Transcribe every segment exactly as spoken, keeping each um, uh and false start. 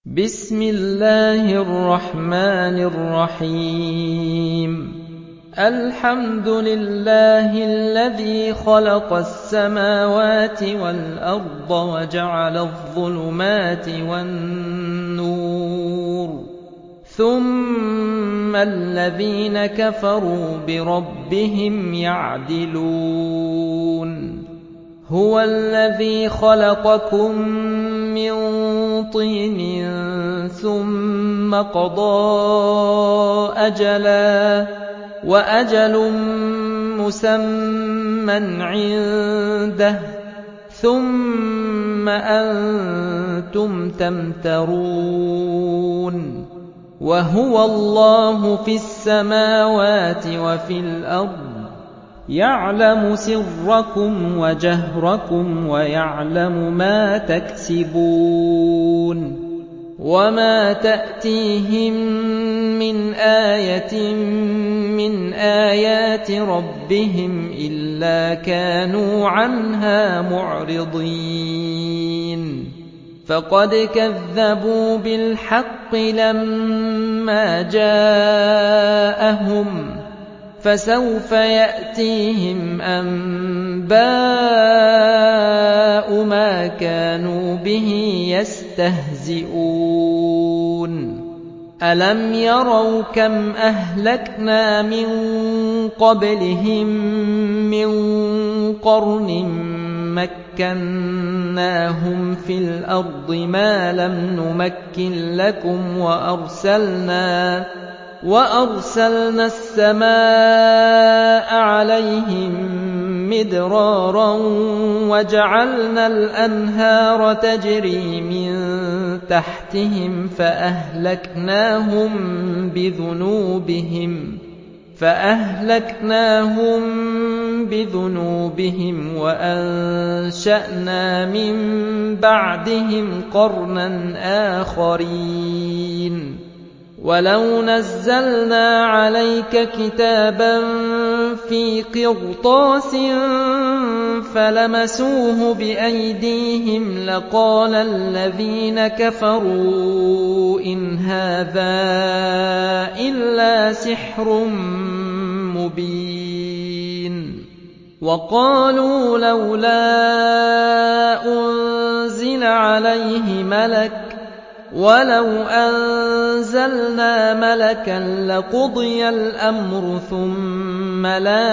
بسم الله الرحمن الرحيم الحمد لله الذي خلق السماوات والأرض وجعل الظلمات والنور ثم الذين كفروا بربهم يعدلون هو الذي خلقكم من طين ثم قضى أجلا وأجل مسمى عنده ثم أنتم تمترون وهو الله في السماوات وفي الأرض يعلم سركم وجهركم ويعلم ما تكسبون وما تأتيهم من آية من آيات ربهم إلا كانوا عنها معرضين فقد كذبوا بالحق لما جاءهم فسوف يأتيهم أنباء ما كانوا به يستهزئون ألم يروا كم أهلكنا من قبلهم من قرن مكناهم في الأرض ما لم نمكن لكم وأرسلنا وأرسلنا السماء عليهم مدرارا وجعلنا الأنهار تجري من تحتهم فأهلكناهم بذنوبهم فأهلكناهم بذنوبهم وأنشأنا من بعدهم قرنا آخرين ولو نزلنا عليك كتابا في قرطاس فلمسوه بأيديهم لقال الذين كفروا إن هذا إلا سحر مبين وقالوا لولا أنزل عليه ملك ولو أنزلنا ملكا لقضي الأمر ثم لا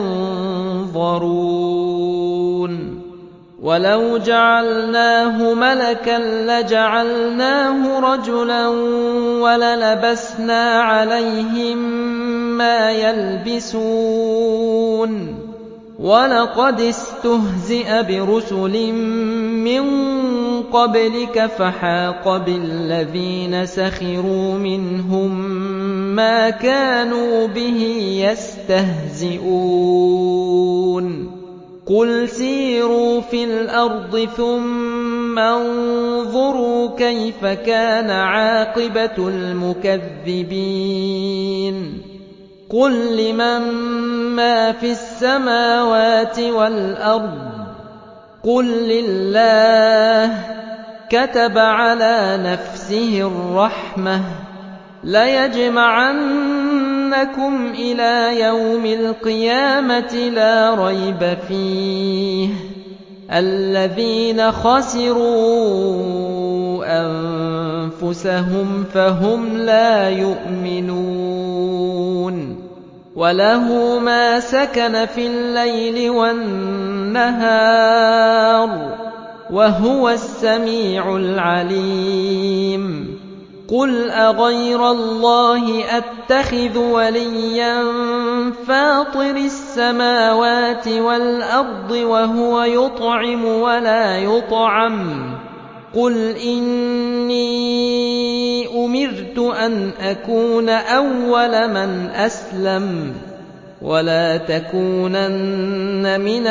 ينظرون ولو جعلناه ملكا لجعلناه رجلا وللبسنا عليهم ما يلبسون ولقد استهزئ برسل من قبلك فحاق بالذين سخروا منهم ما كانوا به يستهزئون قل سيروا في الأرض ثم انظروا كيف كان عاقبة المكذبين قل لمن ما في السماوات والأرض قل لله كتب على نفسه الرحمة ليجمعنكم إلى يوم القيامة لا ريب فيه الذين خسروا أنفسهم فهم لا يؤمنون وله ما سكن في الليل والنهار وهو السميع العليم قل أغير الله أتخذ وليا فاطر السماوات والأرض وهو يطعم ولا يطعم قل إني أمرت أن أكون أول من أسلم ولا تكونن من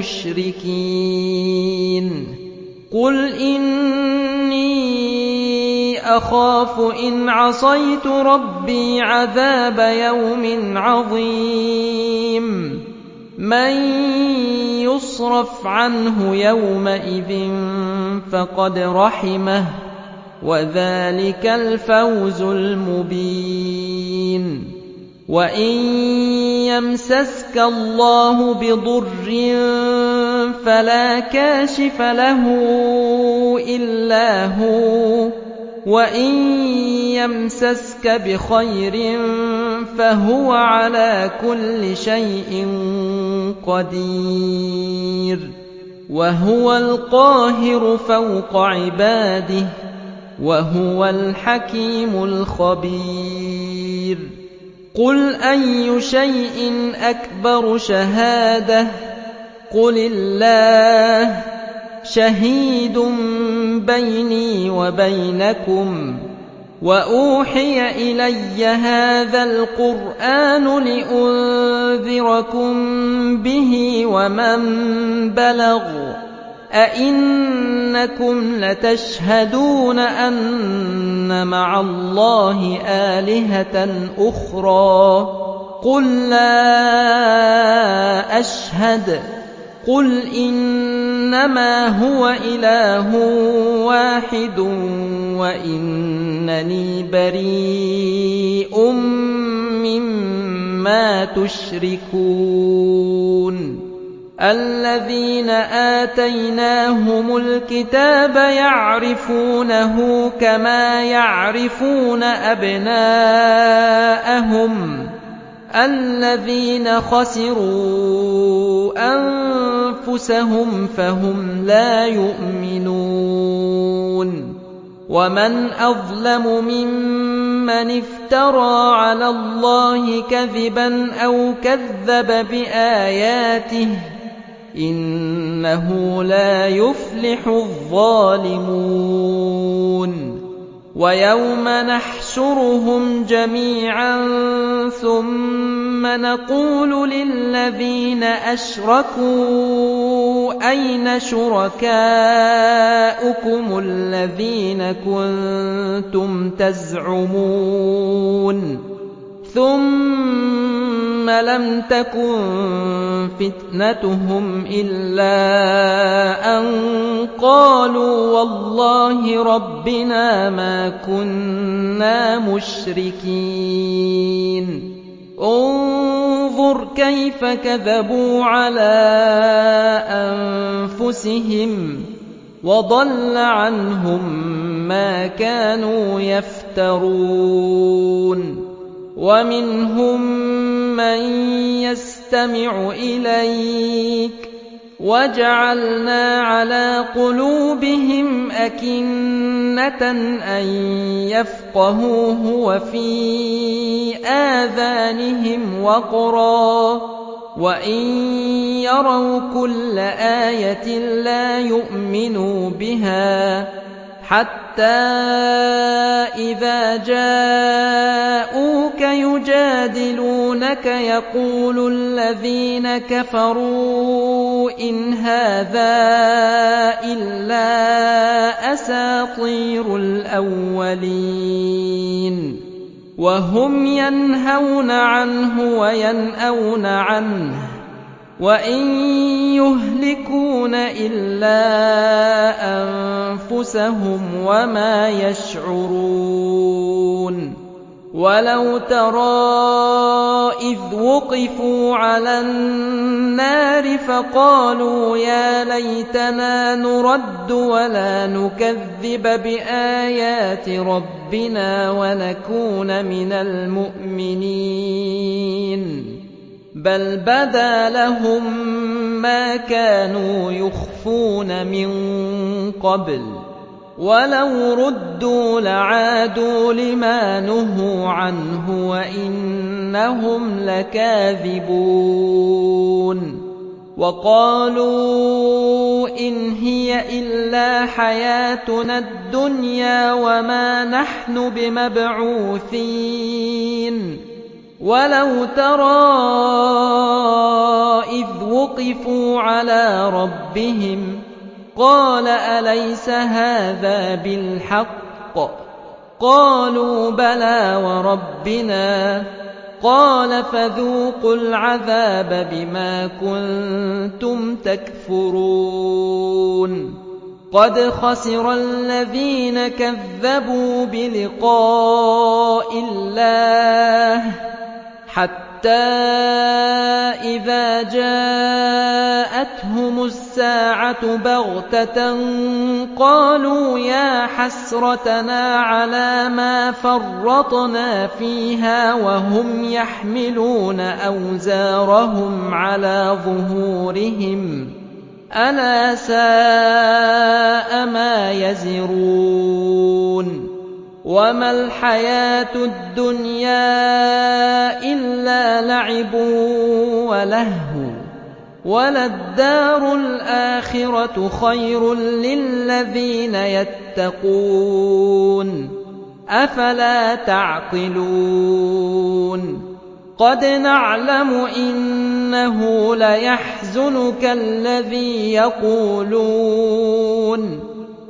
المشركين قل إني أخاف إن عصيت ربي عذاب يوم عظيم من يصرف عنه يومئذ فقد رحمه وذلك الفوز المبين. وإن يمسسك الله بضر فلا كاشف له إلا هو، وإن يمسسك بخير فهو على كل شيء قدير، وهو القاهر فوق عباده، وهو الحكيم الخبير. قل أي شيء أكبر شهادة؟ قل الله شهيد بيني وبينكم. وأوحي إلي هذا القرآن لأنذركم به ومن بلغ. أئنكم لتشهدون أن مع الله آلهة أخرى؟ قل لا أشهد. قل إنما هو إله واحد وإنني بريء مما تشركون. الذين آتيناهم الكتاب يعرفونه كما يعرفون أبناءهم. الذين خسروا أنفسهم فهم لا يؤمنون. ومن أظلم ممن افترى على الله كذبا أو كذب بآياته، إنه لا يفلح الظالمون. ويوم نحشرهم جميعا ثم نقول للذين أشركوا أين شركاؤكم الذين كنتم تزعمون؟ ثم لم تكن فتنتهم إلا أن قالوا والله ربنا ما كنا مشركين. انظر كيف كذبوا على أنفسهم وضل عنهم ما كانوا يفترون. ومنهم من يستمع إليك وجعلنا على قلوبهم أكنة أن يفقهوه وفي آذانهم وقرا وإن يروا كل آية لا يؤمنوا بها حتى إذا جاءوك يجادلونك يقول الذين كفروا إن هذا إلا أساطير الأولين. وهم ينهون عنه وينأون عنه وإن يهلكون إلا أنفسهم وما يشعرون. ولو ترى إذ وقفوا على النار فقالوا يا ليتنا نرد ولا نكذب بآيات ربنا ونكون من المؤمنين. بل بدا لهم ما كانوا يخفون من قبل ولو ردوا لعادوا لما نهوا عنه وإنهم لكاذبون. وقالوا إن هي إلا حياتنا الدنيا وما نحن بمبعوثين. ولو ترى إذ وقفوا على ربهم قال أليس هذا بالحق؟ قالوا بلى وربنا. قال فذوقوا العذاب بما كنتم تكفرون. قد خسر الذين كذبوا بلقاء الله حتى إذا جاءتهم الساعة بغتة قالوا يا حسرتنا على ما فرطنا فيها وهم يحملون أوزارهم على ظهورهم ألا ساء ما يزرون وما الحياة الدنيا إلا لعب ولهو وللدار الآخرة خير للذين يتقون أفلا تعقلون قد نعلم إنه ليحزنك الذي يقولون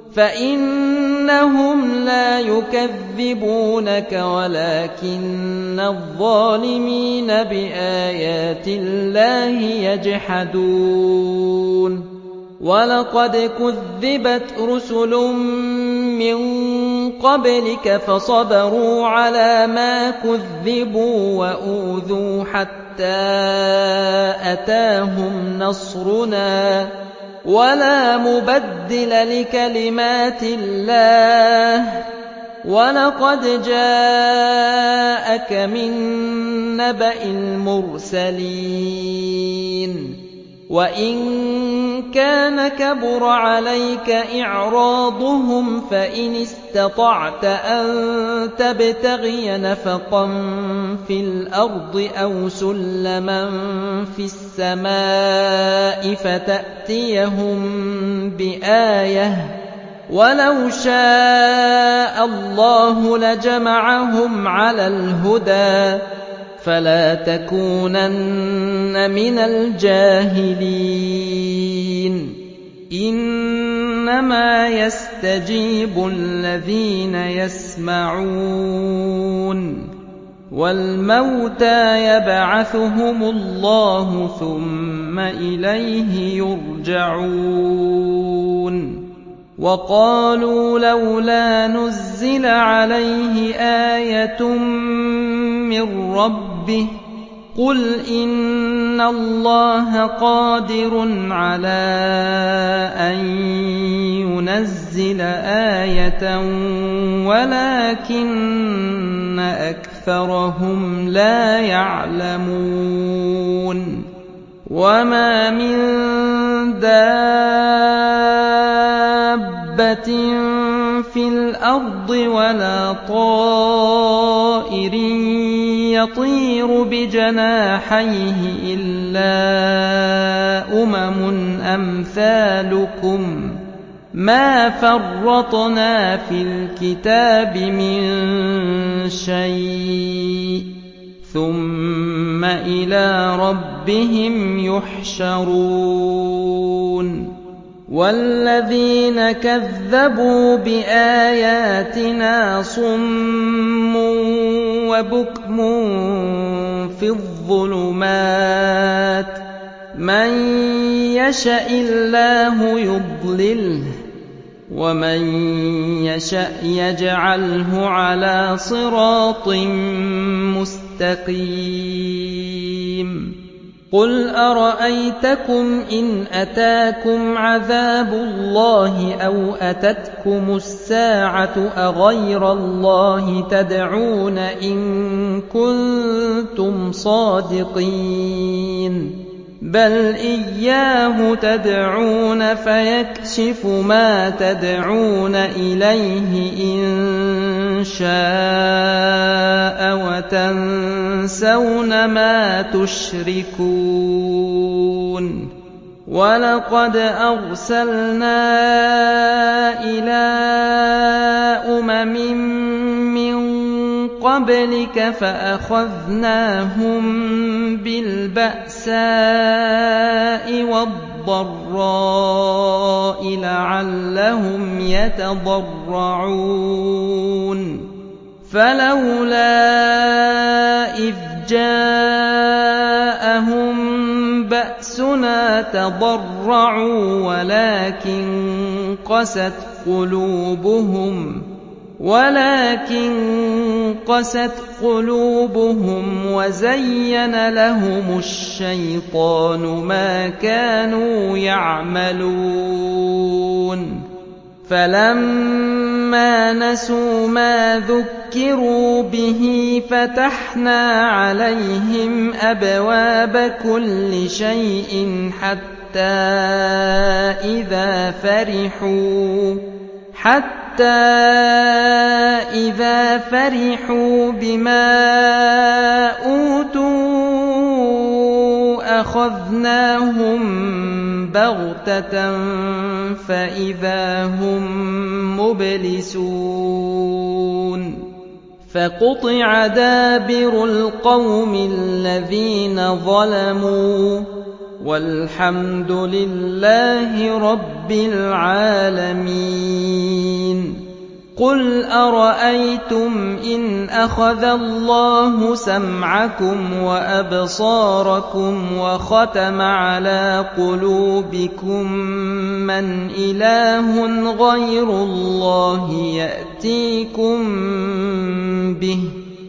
فإنهم لا يكذبونك ولكن الظالمين بآيات الله يجحدون ولقد كذبت رسل من قبلك فصبروا على ما كذبوا وأوذوا حتى أتاهم نصرنا ولا مبدل لكلمات الله ولقد جاءك من نبأ المرسلين وإن كان كبر عليك إعراضهم فإن استطعت أن تبتغي نفقا في الأرض أو سلما في السماء فتأتيهم بآية ولو شاء الله لجمعهم على الهدى فلا تكونن من الجاهلين إنما يستجيب الذين يسمعون والموتى يبعثهم الله ثم إليه يرجعون وقالوا لولا نزل عليه آية من ربه قل إن الله قادر على أن ينزل آية ولكن أكثرهم لا يعلمون وما من دابة في الأرض ولا طائر يطير بجناحيه إلا أمم أمثالكم ما فرطنا في الكتاب من شيء ثم إلى ربهم يحشرون والذين كذبوا بآياتنا صم وبكم في الظلمات من يشاء الله يضلله ومن يشاء يجعله على صراط مستقيم قل أرأيتكم إن أتاكم عذاب الله أو أتتكم الساعة أغير الله تدعون إن كنتم صادقين بل إياه تدعون فيكشف ما تدعون إليه إن شاء وتنسون ما تشركون ولقد أرسلنا إلى أمم من قبلك فأخذناهم بالبأساء والضراء لعلهم يتضرعون فلولا إذ جاءهم بأسنا تضرعوا ولكن قست قلوبهم ولكن قست قلوبهم وزين لهم الشيطان ما كانوا يعملون فلما نسوا ما ذكروا به فتحنا عليهم أبواب كل شيء حتى إذا فرحوا حتى إذا فرحوا بما أوتوا أخذناهم بغتة فإذا هم مبلسون فقطع دابر القوم الذين ظلموا والحمد لله رب العالمين قل أرأيتم إن أخذ الله سمعكم وأبصاركم وختم على قلوبكم من إله غير الله يأتيكم به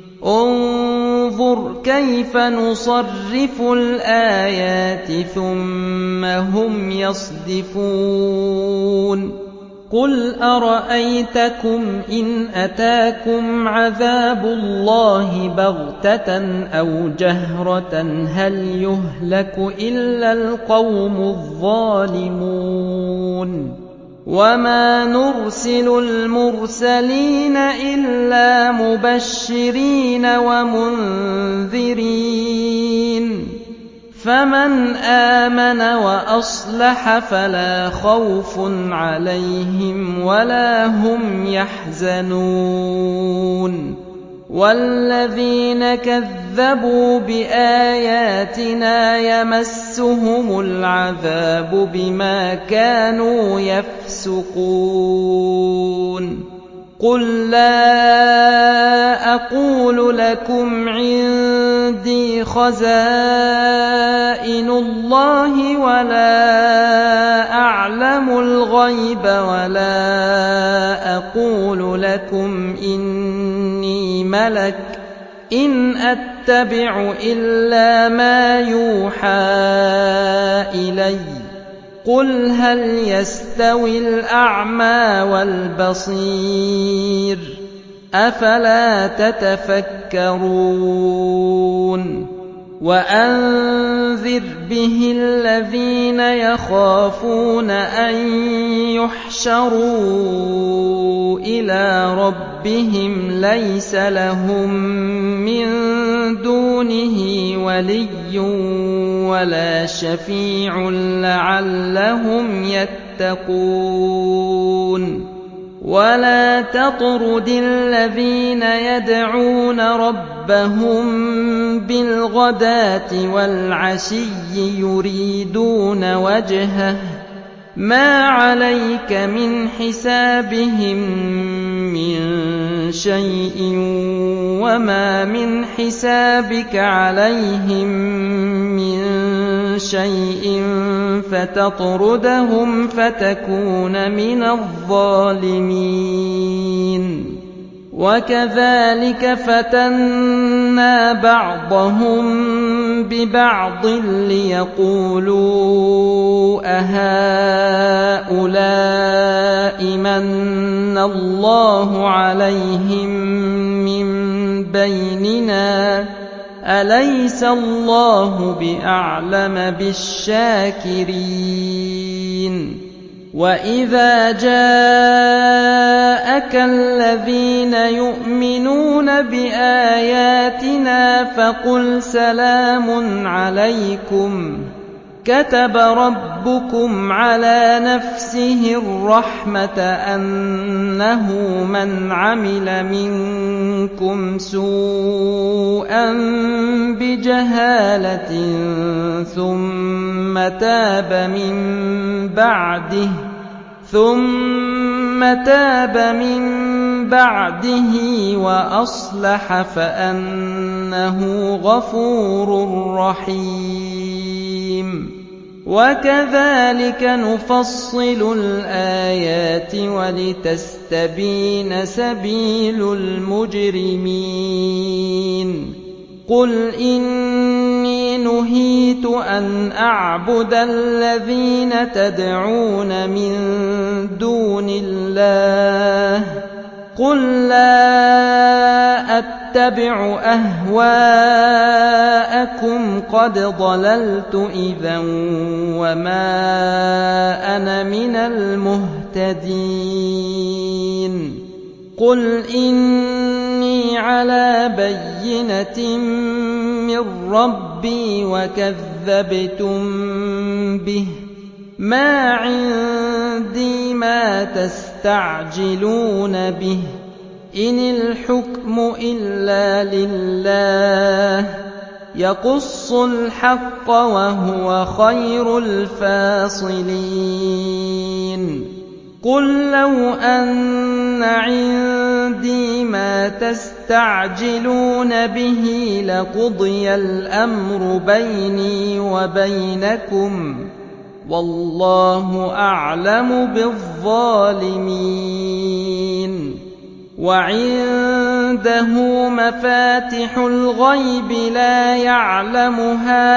انظر كيف نصرف الآيات ثم هم يصدفون قل أرأيتكم إن أتاكم عذاب الله بغتة أو جهرة هل يهلك إلا القوم الظالمون وما نرسل المرسلين إلا مبشرين ومنذرين فمن آمن وأصلح فلا خوف عليهم ولا هم يحزنون والذين كذبوا بآياتنا يمسهم العذاب بما كانوا يفسقون قل لا أقول لكم عندي خزائن الله ولا أعلم الغيب ولا أقول لكم إني ملك إن أتبع إلا ما يوحى إلي قل هل يستوي الأعمى والبصير أفلا تتفكرون وأنذر به الذين يخافون أن يحشروا إلى ربهم ليس لهم من دونه ولي ولا شفيع لعلهم يتقون ولا تطرد الذين يدعون ربهم بالغداة والعشي يريدون وجهه ما عليك من حسابهم من شيء وما من حسابك عليهم من شيء فتطردهم فتكون من الظالمين وكذلك فتنا بعضهم ببعض ليقولوا أهؤلاء من الله عليهم من بيننا أليس الله بأعلم بالشاكرين وإذا جاءك الذين يؤمنون بآياتنا فقل سلام عليكم كتب ربكم على نفسه الرحمة أنه من عمل منكم سوءا بجهالة ثم تاب من بعده ثم تاب من بعده وأصلح فأنه غفور رحيم وَكَذَٰلِكَ نُفَصِّلُ الْآيَاتِ وَلِتَسْتَبِينَ سَبِيلُ الْمُجْرِمِينَ قُلْ إِنِّي نُهِيتُ أَنْ أَعْبُدَ الَّذِينَ تَدْعُونَ مِن دُونِ اللَّهِ قُل لَّا أَتَّبِعُ أَهْوَاءَكُمْ قَدْ ضَلَلْتُ إِذًا وَمَا أَنَا مِنَ الْمُهْتَدِينَ قُلْ إِنِّي عَلَىٰ بَيِّنَةٍ مِّن رَّبِّي وَكَذَّبْتُم بِهِ ۚ مَا عِندِي مَا تَسْتَعْجِلُونَ بِهِ ۚ إِنِ الْحُكْمُ إِلَّا لِلَّهِ ۖ يَقُصُّ الْحَقَّ وَهُوَ خَيْرُ الْفَاصِلِينَ قُل لَّوْ أَنَّ عِندِي مَا تَسْتَعْجِلُونَ بِهِ لَقُضِيَ الْأَمْرُ بَيْنِي وَبَيْنَكُمْ ۗ وَاللَّهُ أَعْلَمُ بِالظَّالِمِينَ وَعِندَهُ مَفَاتِحُ الْغَيْبِ لَا يَعْلَمُهَا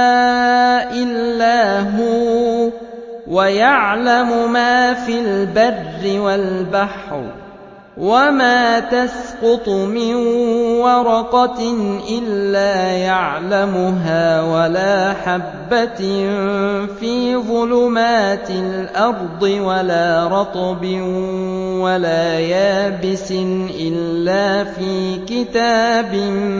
إِلَّا هُوَ وَيَعْلَمُ مَا فِي الْبَرِّ وَالْبَحْرِ وَمَا تَسْقُطُ مِن وَرَقَةٍ إِلَّا يَعْلَمُهَا وَلَا حَبَّةٍ فِي ظُلُمَاتِ الْأَرْضِ وَلَا رَطْبٍ وَلَا يَابِسٍ إِلَّا فِي كِتَابٍ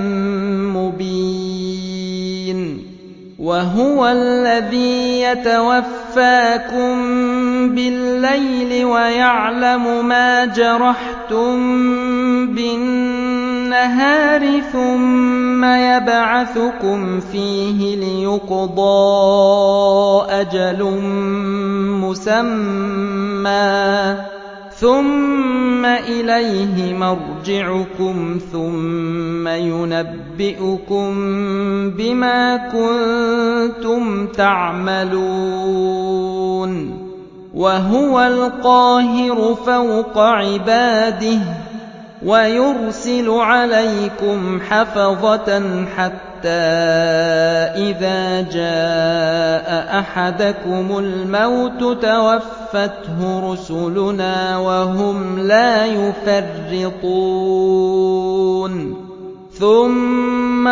مُّبِينٍ وَهُوَ الَّذِي يَتَوَفَّاكُم بِاللَّيْلِ وَيَعْلَمُ مَا جَرَحْتُم بِالنَّهَارِ ثُمَّ يَبْعَثُكُمْ فِيهِ لِيُقْضَىٰ أَجَلٌ مُّسَمًّى ثُمَّ إِلَيْهِ مَرْجِعُكُمْ ثُمَّ يُنَبِّئُكُم بِمَا كُنتُمْ تَعْمَلُونَ وَهُوَ الْقَاهِرُ فَوْقَ عِبَادِهِ وَيُرْسِلُ عَلَيْكُمْ حَفَظَةً حَتَّىٰ إِذَا جَاءَ أَحَدَكُمُ الْمَوْتُ تَوَفَّتْهُ رُسُلُنَا وَهُمْ لَا يُفَرِّطُونَ ثُمَّ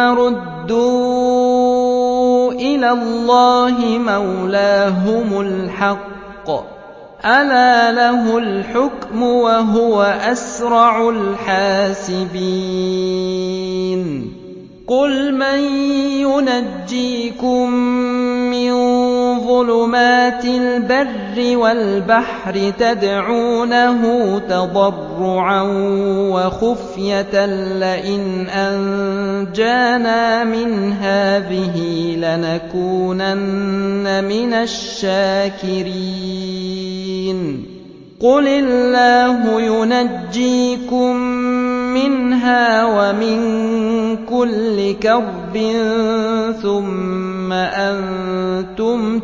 رُدُّوا إِلَى اللَّهِ مَوْلَاهُمُ الْحَقِّ ۚ أَلَا لَهُ الْحُكْمُ وَهُوَ أَسْرَعُ الْحَاسِبِينَ قُلْ مَن يُنَجِّيكُم مِّن ظُلُمَاتِ الْبَرِّ وَالْبَحْرِ تَدْعُونَهُ تَضَرُّعًا وَخُفْيَةً لَّئِنْ أَنجَانَا مِنْ هَٰذِهِ لَنَكُونَنَّ مِنَ الشَّاكِرِينَ قُلِ اللَّهُ يُنَجِّيكُم مِّنْهَا وَمِن كُلِّ كَرْبٍ ثُمَّ أَنتُمْ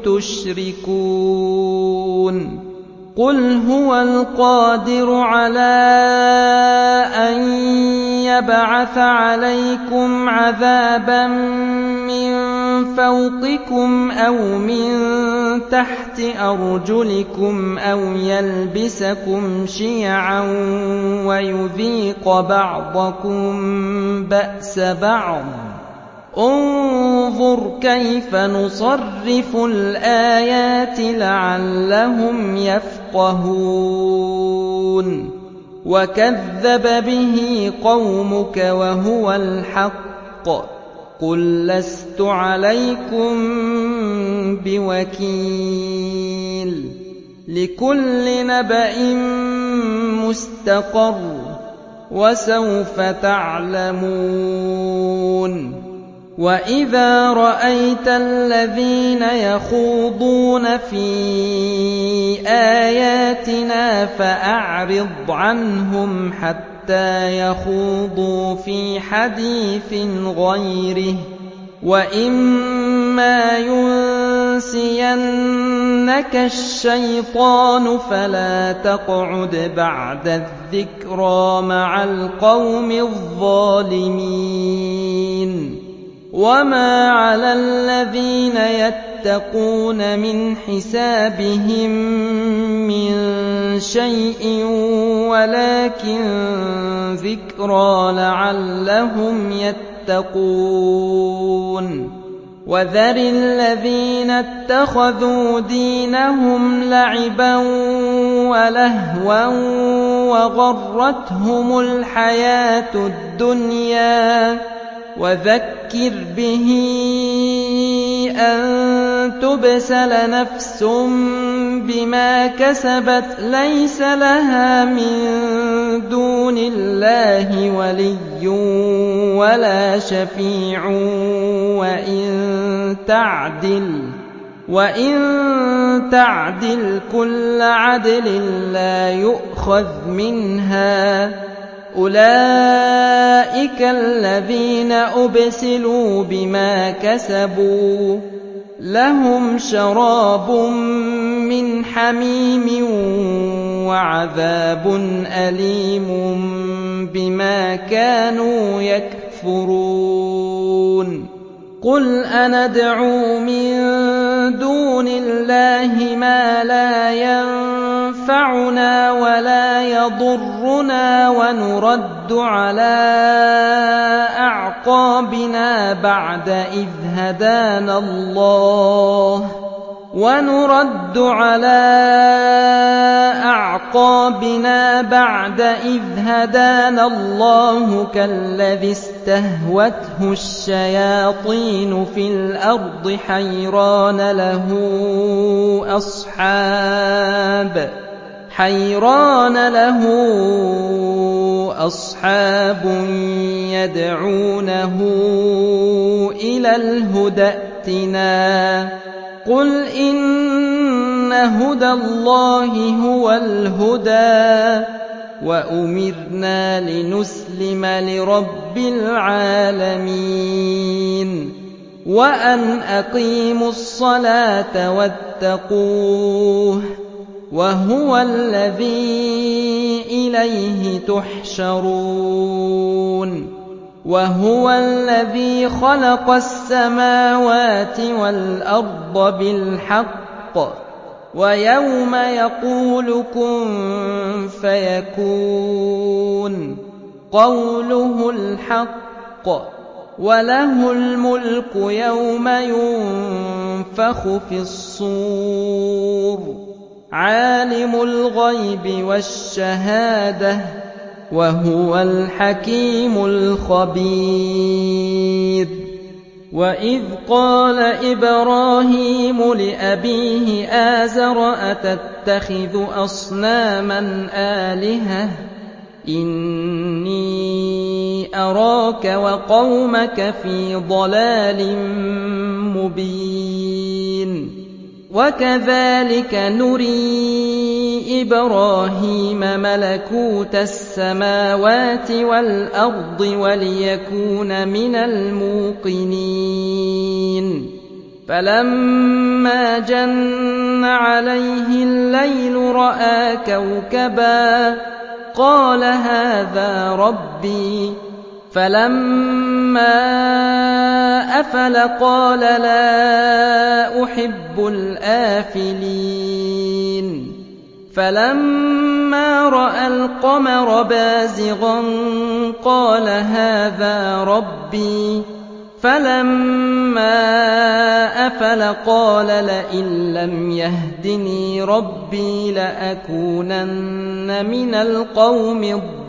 تُشْرِكُونَ قُلْ هُوَ الْقَادِرُ عَلَىٰ أَن يَبْعَثَ عَلَيْكُمْ عَذَابًا مِّن فَوْقِكُمْ أَوْ مِن تَحْتِ أَرْجُلِكُمْ أَوْ يَلْبِسَكُمْ شِيَعًا وَيُذِيقَ بَعْضَكُم بَأْسَ بَعْضٍ ۗ انظُرْ كَيْفَ نُصَرِّفُ الْآيَاتِ لَعَلَّهُمْ يَفْقَهُونَ وَكَذَّبَ بِهِ قَوْمُكَ وَهُوَ الْحَقُّ ۚ قُل لَّسْتُ عَلَيْكُم بِوَكِيلٍ لِّكُلِّ نَبَإٍ مُّسْتَقَرٌّ وَسَوْفَ تَعْلَمُونَ وَإِذَا رَأَيْتَ الَّذِينَ يَخُوضُونَ فِي آيَاتِنَا فَأَعْرِضْ عَنْهُمْ حَتَّىٰ يَخُوضُوا فِي حَدِيثٍ غَيْرِهِ ۚ وَإِمَّا يَنسِيَنَّكَ الشَّيْطَانُ فَلَا تَقْعُدْ بَعْدَ الذِّكْرَىٰ مَعَ الْقَوْمِ الظَّالِمِينَ وَمَا عَلَى الَّذِينَ يَتَّقُونَ مِنْ حِسَابِهِم مِّن شَيْءٍ وَلَٰكِن ذِكْرَىٰ لَعَلَّهُمْ يَتَّقُونَ وَذَرِ الَّذِينَ اتَّخَذُوا دِينَهُمْ لَعِبًا وَلَهْوًا وَغَرَّتْهُمُ الْحَيَاةُ الدُّنْيَا وَذَكِّرْ بِهِ أَن تُبْسَلَ نَفْسٌ بِمَا كَسَبَتْ لَيْسَ لَهَا مِن دُونِ اللَّهِ وَلِيٌّ وَلَا شَفِيعٌ وَإِن تَعْدِلْ وَإِن تَعْدِلْ كُلَّ عَدْلٍ لَّا يُؤْخَذْ مِنْهَا أُولَٰئِكَ الَّذِينَ أُبْسِلُوا بِمَا كَسَبُوا لَهُمْ شَرَابٌ مِّنْ حَمِيمٍ وَعَذَابٌ أَلِيمٌ بِمَا كَانُوا يَكْفُرُونَ قُلْ أَنَدْعُو مِن دُونِ اللَّهِ مَا لَا يَنفَعُنَا وَلَا يَضُرُّنَا وَنُرَدُّ عَلَىٰ أَعْقَابِنَا بَعْدَ إِذْ هَدَانَا اللَّهُ وَنُرَدُّ عَلَىٰ أَعْقَابِنَا بَعْدَ إِذْ هَدَانَا اللَّهُ كَالَّذِي اسْتَهْوَتْهُ الشَّيَاطِينُ فِي الْأَرْضِ حَيْرَانَ لَهُ أَصْحَابٌ حَيْرَانَ لَهُ أَصْحَابٌ يَدْعُونَهُ إِلَى الْهُدَى ائْتِنَا قُلْ إِنَّ هُدَى اللَّهِ هُوَ الْهُدَىٰ وَأُمِرْنَا لِنُسْلِمَ لِرَبِّ الْعَالَمِينَ وَأَنْ أَقِيمُوا الصَّلَاةَ وَاتَّقُوهُ وَهُوَ الَّذِي إِلَيْهِ تُحْشَرُونَ وَهُوَ الَّذِي خَلَقَ السَّمَاوَاتِ وَالْأَرْضَ بِالْحَقِّ وَيَوْمَ يَقُولُ كُن فَيَكُونُ قَوْلُهُ الْحَقُّ وَلَهُ الْمُلْكُ يَوْمَ يُنفَخُ فِي الصُّورِ عَالِمُ الْغَيْبِ وَالشَّهَادَةِ وَهُوَ الْحَكِيمُ الْخَبِيرُ وَإِذْ قَالَ إِبْرَاهِيمُ لِأَبِيهِ آزَرَ أَتَتَّخِذُ أَصْنَامًا آلِهَةً إِنِّي أَرَاكَ وَقَوْمَكَ فِي ضَلَالٍ مُّبِينٍ وَكَذَٰلِكَ نُرِي إِبْرَاهِيمَ مَلَكُوتَ السَّمَاوَاتِ وَالْأَرْضِ وَلِيَكُونَ مِنَ الْمُوقِنِينَ فَلَمَّا جَنَّ عَلَيْهِ اللَّيْلُ رَأَىٰ كَوْكَبًا قَالَ هَٰذَا رَبِّي فَلَمَّا أَفَلَ قَالَ لَا أُحِبُّ الْآفِلِينَ فَلَمَّا رَأَى الْقَمَرَ بَازِغًا قَالَ هَٰذَا رَبِّي فَلَمَّا أَفَلَ قَالَ لَئِن لَّمْ يَهْدِنِي رَبِّي لَأَكُونَنَّ مِنَ الْقَوْمِ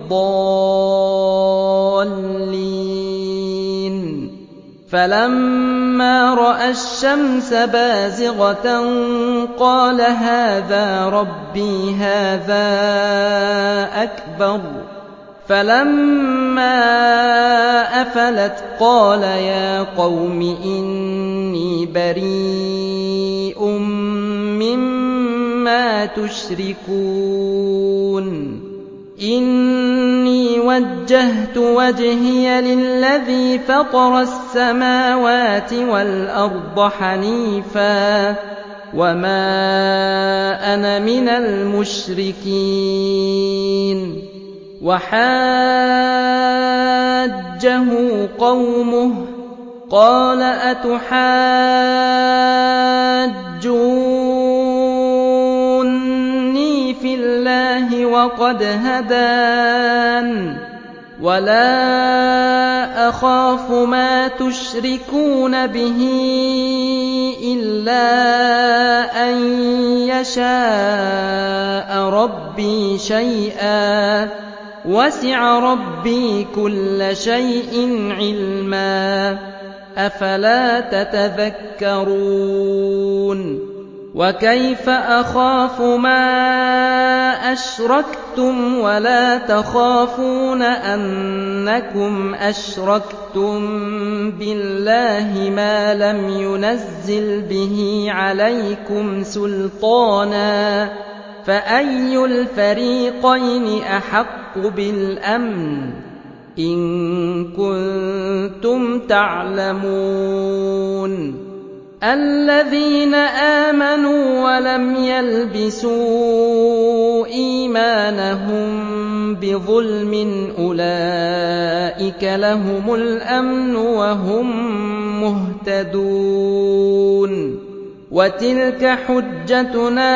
الضَّالِّينَ فَلَمَّا رَأَى الشَّمْسَ بَازِغَةً قَالَ هَٰذَا رَبِّي هَٰذَا أَكْبَرُ فَلَمَّا أَفَلَتْ قَالَ يَا قَوْمِ إِنِّي بَرِيءٌ مِّمَّا تُشْرِكُونَ إِنِّي وَجَّهْتُ وَجْهِيَ لِلَّذِي فَطَرَ السَّمَاوَاتِ وَالْأَرْضَ حَنِيفًا وَمَا أَنَا مِنَ الْمُشْرِكِينَ وَحَاجَّهُ قَوْمُهُ قَالَ أَتُحَاجُّونِّي فِي اللَّهِ وَقَدْ هَدَانِ وَلَا أَخَافُ مَا تُشْرِكُونَ بِهِ إِلَّا أَن يَشَاءَ رَبِّي شَيْئًا وَسِعَ رَبِّي كُلَّ شَيْءٍ عِلْمًا أَفَلَا تَتَذَكَّرُونَ وَكَيْفَ أَخَافُ مَا أَشْرَكْتُمْ وَلَا تَخَافُونَ أَنَّكُمْ أَشْرَكْتُم بِاللَّهِ مَا لَمْ يُنَزِّلْ بِهِ عَلَيْكُمْ سُلْطَانًا فَأَيُّ الْفَرِيقَيْنِ أَحَقُّ بِالْأَمْنِ إِن كُنتُمْ تَعْلَمُونَ الَّذِينَ آمَنُوا وَلَمْ يَلْبِسُوا إِيمَانَهُم بِظُلْمٍ أُولَٰئِكَ لَهُمُ الْأَمْنُ وَهُم مُّهْتَدُونَ وَتِلْكَ حُجَّتُنَا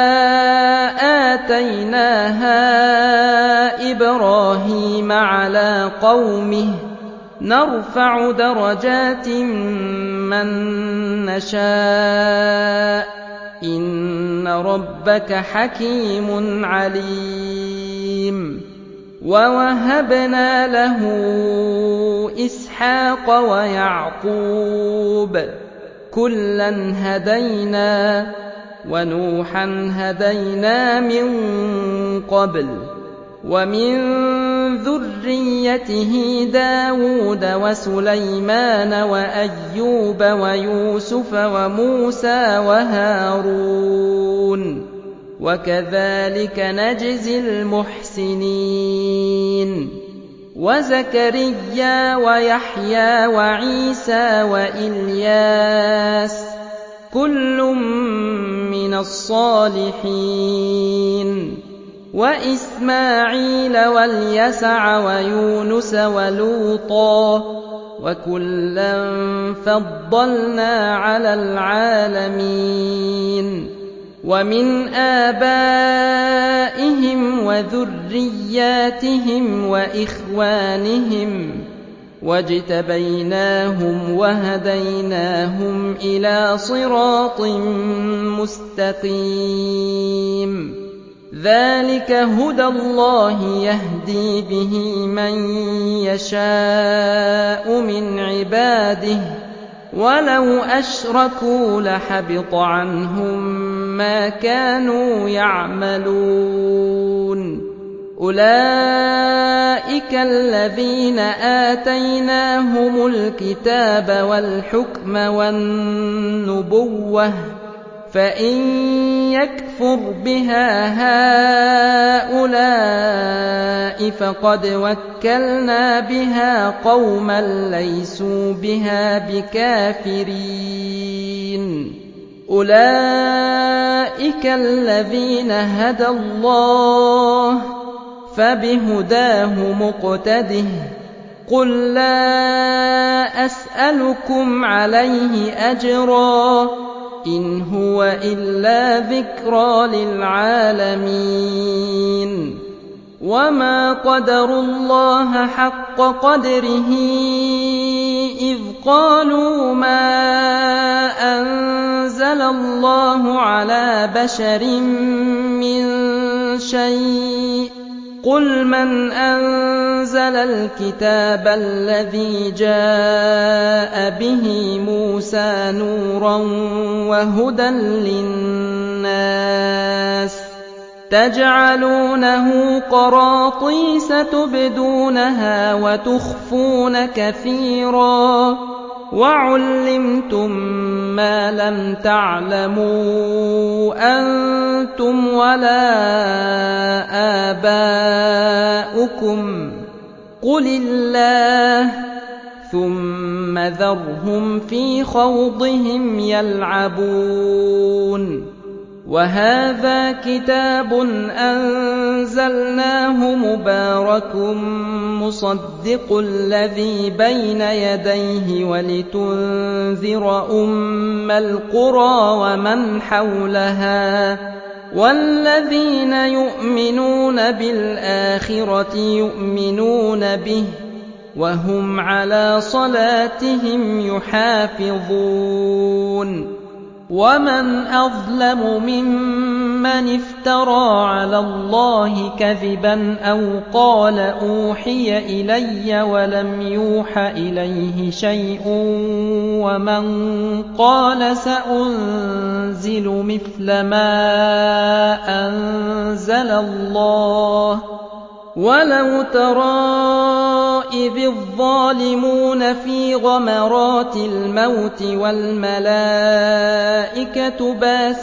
آتَيْنَاهَا إِبْرَاهِيمَ عَلَىٰ قَوْمِهِ نَرْفَعُ دَرَجَاتٍ مَّن نَّشَاءُ ۗ إِنَّ رَبَّكَ حَكِيمٌ عَلِيمٌ وَوَهَبْنَا لَهُ إِسْحَاقَ وَيَعْقُوبَ ۚ كُلًّا هَدَيْنَا ۚ وَنُوحًا هَدَيْنَا مِن قَبْلُ ۖ وَمِن ذُرِّيَّتِهِ دَاوُودَ وَسُلَيْمَانَ وَأَيُّوبَ وَيُوسُفَ وَمُوسَىٰ وَهَارُونَ ۚ وَكَذَٰلِكَ نَجْزِي الْمُحْسِنِينَ وَزَكَرِيَّا وَيَحْيَىٰ وَعِيسَىٰ وَإِلْيَاسَ ۖ كُلٌّ مِّنَ الصَّالِحِينَ وَإِسْمَاعِيلَ وَالْيَسَعَ وَيُونُسَ وَلُوطًا ۚ وَكُلًّا فَضَّلْنَا عَلَى الْعَالَمِينَ وَمِنْ آبَائِهِمْ وَذُرِّيَّاتِهِمْ وَإِخْوَانِهِمْ ۖ وَاجْتَبَيْنَاهُمْ وَهَدَيْنَاهُمْ إِلَىٰ صِرَاطٍ مُّسْتَقِيمٍ ذَٰلِكَ هُدَى اللَّهِ يَهْدِي بِهِ مَن يَشَاءُ مِنْ عِبَادِهِ ۚ وَلَوْ أَشْرَكُوا لَحَبِطَ عَنْهُم مَّا كَانُوا يَعْمَلُونَ أُولَٰئِكَ الَّذِينَ آتَيْنَاهُمُ الْكِتَابَ وَالْحُكْمَ وَالنُّبُوَّةَ ۚ فَإِن يَكْفُرْ بِهَا هَٰؤُلَاءِ فَقَدْ وَكَّلْنَا بِهَا قَوْمًا لَّيْسُوا بِهَا بِكَافِرِينَ أُولَٰئِكَ الَّذِينَ هَدَى اللَّهُ ۖ فَبِهُدَاهُ مُقْتَدِهْ ۗ قُل لَّا أَسْأَلُكُمْ عَلَيْهِ أَجْرًا ۖ إِنْ هُوَ إِلَّا ذِكْرَىٰ لِلْعَالَمِينَ وَمَا قَدَرُوا اللَّهَ حَقَّ قَدْرِهِ إِذْ قَالُوا مَا أَنزَلَ اللَّهُ عَلَىٰ بَشَرٍ مِّن شَيْءٍ ۗ قُلْ مَنْ أَنزَلَ الْكِتَابَ الَّذِي جَاءَ بِهِ مُوسَىٰ نُورًا وَهُدًى لِّلنَّاسِ تَجْعَلُونَهُ قَرَاطِيسَ تُبْدُونَهَا وَتُخْفُونَ كَثِيرًا وَعُلِّمْتُم مَّا لَمْ تَعْلَمُوا أَنتُمْ وَلَا آبَاؤُكُمْ ۖ قُلِ اللَّهُ ثُمَّ ذَرْهُمْ فِي خَوْضِهِمْ يَلْعَبُونَ وَهَٰذَا كِتَابٌ أَنزَلْنَاهُ مُبَارَكٌ مُّصَدِّقُ الَّذِي بَيْنَ يَدَيْهِ وَلِتُنذِرَ أُمَّ الْقُرَىٰ وَمَنْ حَوْلَهَا ۚ وَالَّذِينَ يُؤْمِنُونَ بِالْآخِرَةِ يُؤْمِنُونَ بِهِ وَهُمْ عَلَىٰ صَلَاتِهِمْ يُحَافِظُونَ وَمَنْ أَظْلَمُ مِمَّنِ افْتَرَىٰ عَلَى اللَّهِ كَذِبًا أَوْ قَالَ أُوحِيَ إِلَيَّ وَلَمْ يُوحَ إِلَيْهِ شَيْءٌ وَمَنْ قَالَ سَأُنزِلُ مِثْلَ مَا أَنزَلَ اللَّهُ ۗ وَلَوْ تَرَىٰ إِذِ الظَّالِمُونَ فِي غَمَرَاتِ الْمَوْتِ وَالْمَلَائِكَةُ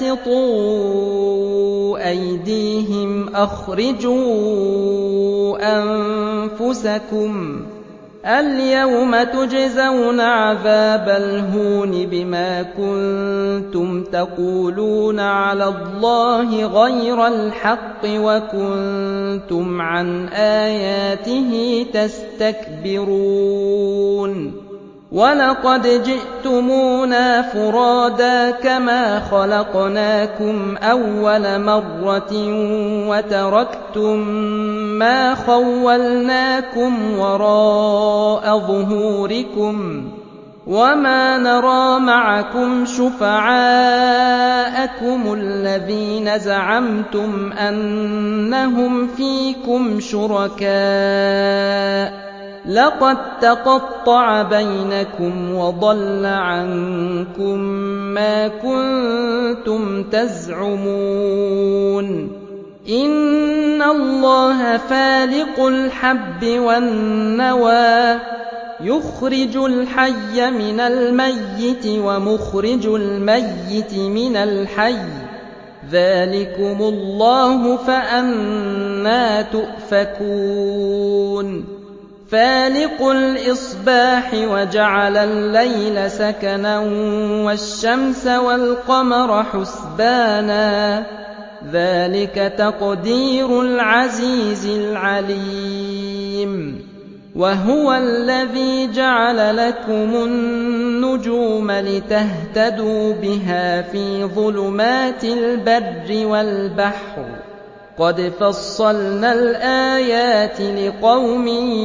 بَاسِطُو أَيْدِيهِمْ أَخْرِجُوا أَنفُسَكُمْ الْيَوْمَ تُجْزَوْنَ عَذَابَ الْهُونِ بِمَا كُنتُمْ تَقُولُونَ عَلَى اللَّهِ غَيْرَ الْحَقِّ وَكُنتُمْ عَنْ آيَاتِهِ تَسْتَكْبِرُونَ وَلَقَدْ جِئْتُمُونَا فُرَادَىٰ كَمَا خَلَقْنَاكُمْ أَوَّلَ مَرَّةٍ وَتَرَكْتُم مَّا خَوَّلْنَاكُمْ وَرَاءَ ظُهُورِكُمْ وَمَا نَرَىٰ مَعَكُمْ شُفَعَاءَكُمُ الَّذِينَ زَعَمْتُمْ أَنَّهُمْ فِيكُمْ شُرَكَاءُ ۚ لَقَد تَّقَطَّعَ بَيْنَكُمْ وَضَلَّ عَنكُم مَّا كُنتُمْ تَزْعُمُونَ إِنَّ اللَّهَ فَالِقُ الْحَبِّ وَالنَّوَىٰ ۖ يُخْرِجُ الْحَيَّ مِنَ الْمَيِّتِ وَمُخْرِجُ الْمَيِّتِ مِنَ الْحَيِّ ۚ ذَٰلِكُمُ اللَّهُ فَأَنَّىٰ تُؤْفَكُونَ فَالِقُ الْإِصْبَاحِ وَجَعَلَ اللَّيْلَ سَكَنًا وَالشَّمْسَ وَالْقَمَرَ حُسْبَانًا ۚ ذَٰلِكَ تَقْدِيرُ الْعَزِيزِ الْعَلِيمِ وَهُوَ الَّذِي جَعَلَ لَكُمُ النُّجُومَ لِتَهْتَدُوا بِهَا فِي ظُلُمَاتِ الْبَرِّ وَالْبَحْرِ ۗ قَدْ فَصَّلْنَا الْآيَاتِ لِقَوْمٍ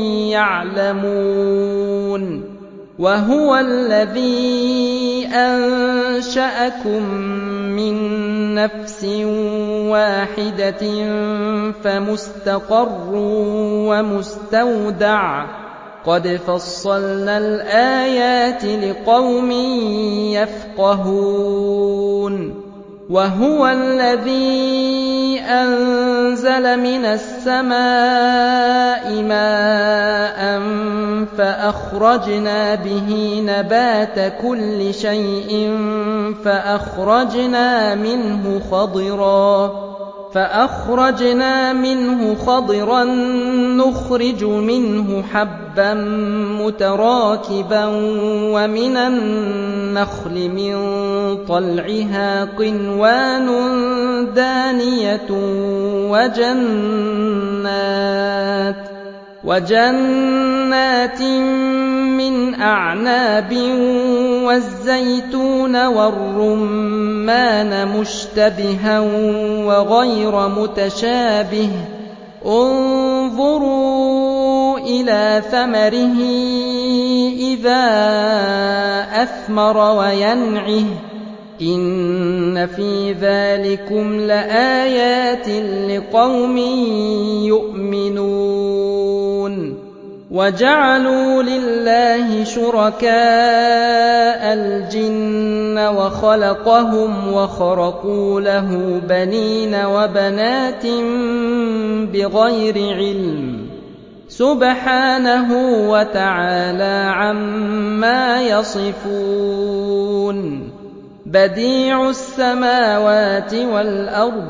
يَعْلَمُونَ وَهُوَ الَّذِي أَنشَأَكُم مِّن نَّفْسٍ وَاحِدَةٍ فَمُسْتَقَرٌّ وَمُسْتَوْدَعٌ ۗ قَدْ فَصَّلْنَا الْآيَاتِ لِقَوْمٍ يَفْقَهُونَ وَهُوَ الَّذِي أَنزَلَ مِنَ السَّمَاءِ مَاءً فَأَخْرَجْنَا بِهِ نَبَاتَ كُلِّ شَيْءٍ فَأَخْرَجْنَا مِنْهُ خَضِرًا فَأَخْرَجْنَا مِنْهُ خَضِرًا نُّخْرِجُ مِنْهُ حَبًّا مُّتَرَاكِبًا وَمِنَ النَّخْلِ مِن طَلْعِهَا قِنْوَانٌ دَانِيَةٌ وَجَنَّاتٍ وَجَنَّاتٍ مِّنْ أَعْنَابٍ وَالزَّيْتُونَ وَالرُّمَّانَ مُشْتَبِهًا وَغَيْرَ مُتَشَابِهٍ ۗ انظُرُوا إِلَىٰ ثَمَرِهِ إِذَا أَثْمَرَ وَيَنْعِهِ ۚ إِنَّ فِي ذَٰلِكُمْ لَآيَاتٍ لِّقَوْمٍ يُؤْمِنُونَ وَجَعَلُوا لِلَّهِ شُرَكَاءَ الْجِنَّ وَخَلَقَهُمْ وَخَرَقُوا لَهُ بَنِينَ وَبَنَاتٍ بِغَيْرِ عِلْمٍ سبحانه وتعالى عما يصفون بديع السماوات والأرض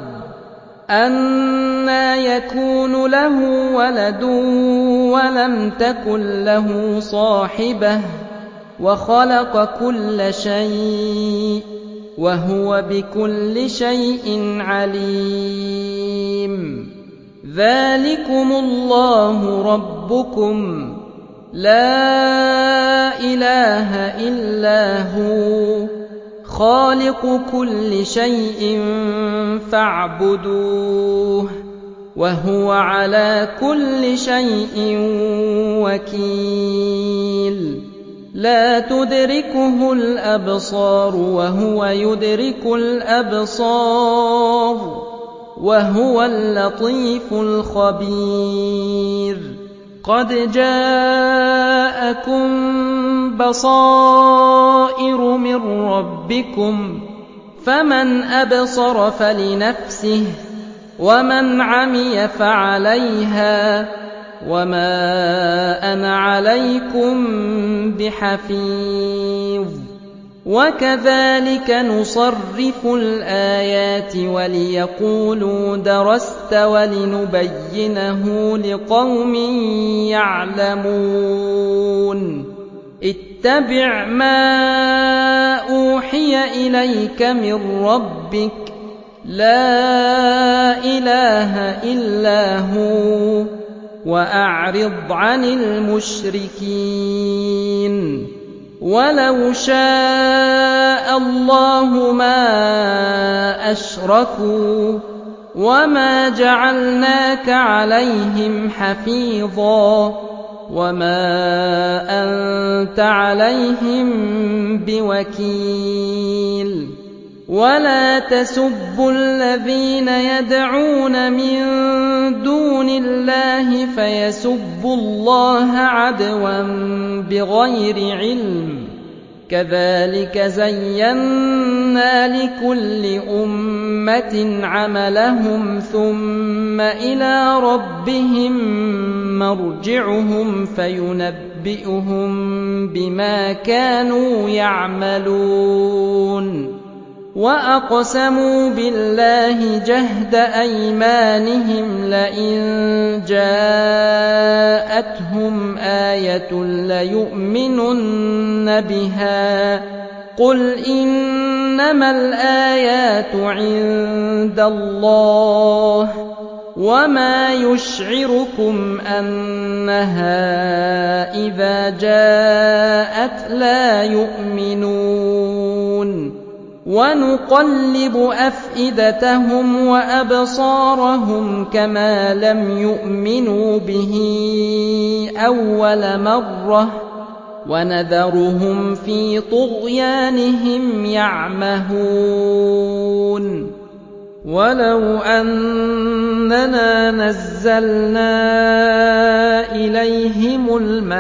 أنى يكون له ولد ولم تكن له صاحبة وخلق كل شيء وهو بكل شيء عليم ذلكم الله ربكم لا إله إلا هو خالق كل شيء فاعبدوه وهو على كل شيء وكيل لا تدركه الأبصار وهو يدرك الأبصار وهو اللطيف الخبير قد جاءكم بصائر من ربكم فمن أبصر فلنفسه ومن عمي فعليها وما أنا عليكم بحفيظ وكذلك نصرف الآيات وليقولوا درست ولنبينه لقوم يعلمون اتبع ما أوحي إليك من ربك لا إله إلا هو وأعرض عن المشركين ولو شاء الله ما أشركوا وما جعلناك عليهم حفيظا وما أنت عليهم بوكيل ولا تسبوا الذين يدعون من دون الله فيسبوا الله عدوا بغير علم كذلك زينا لكل أمة عملهم ثم إلى ربهم مرجعهم فينبئهم بما كانوا يعملون وأقسموا بالله جهد أيمانهم لئن جاءتهم آية ليؤمنن بها قل إنما الآيات عند الله وما يشعركم أنها إذا جاءت لا يؤمنون ونقلب أفئدتهم وأبصارهم كما لم يؤمنوا به أول مرة ونذرهم في طغيانهم يعمهون ولو أننا نزلنا إليهم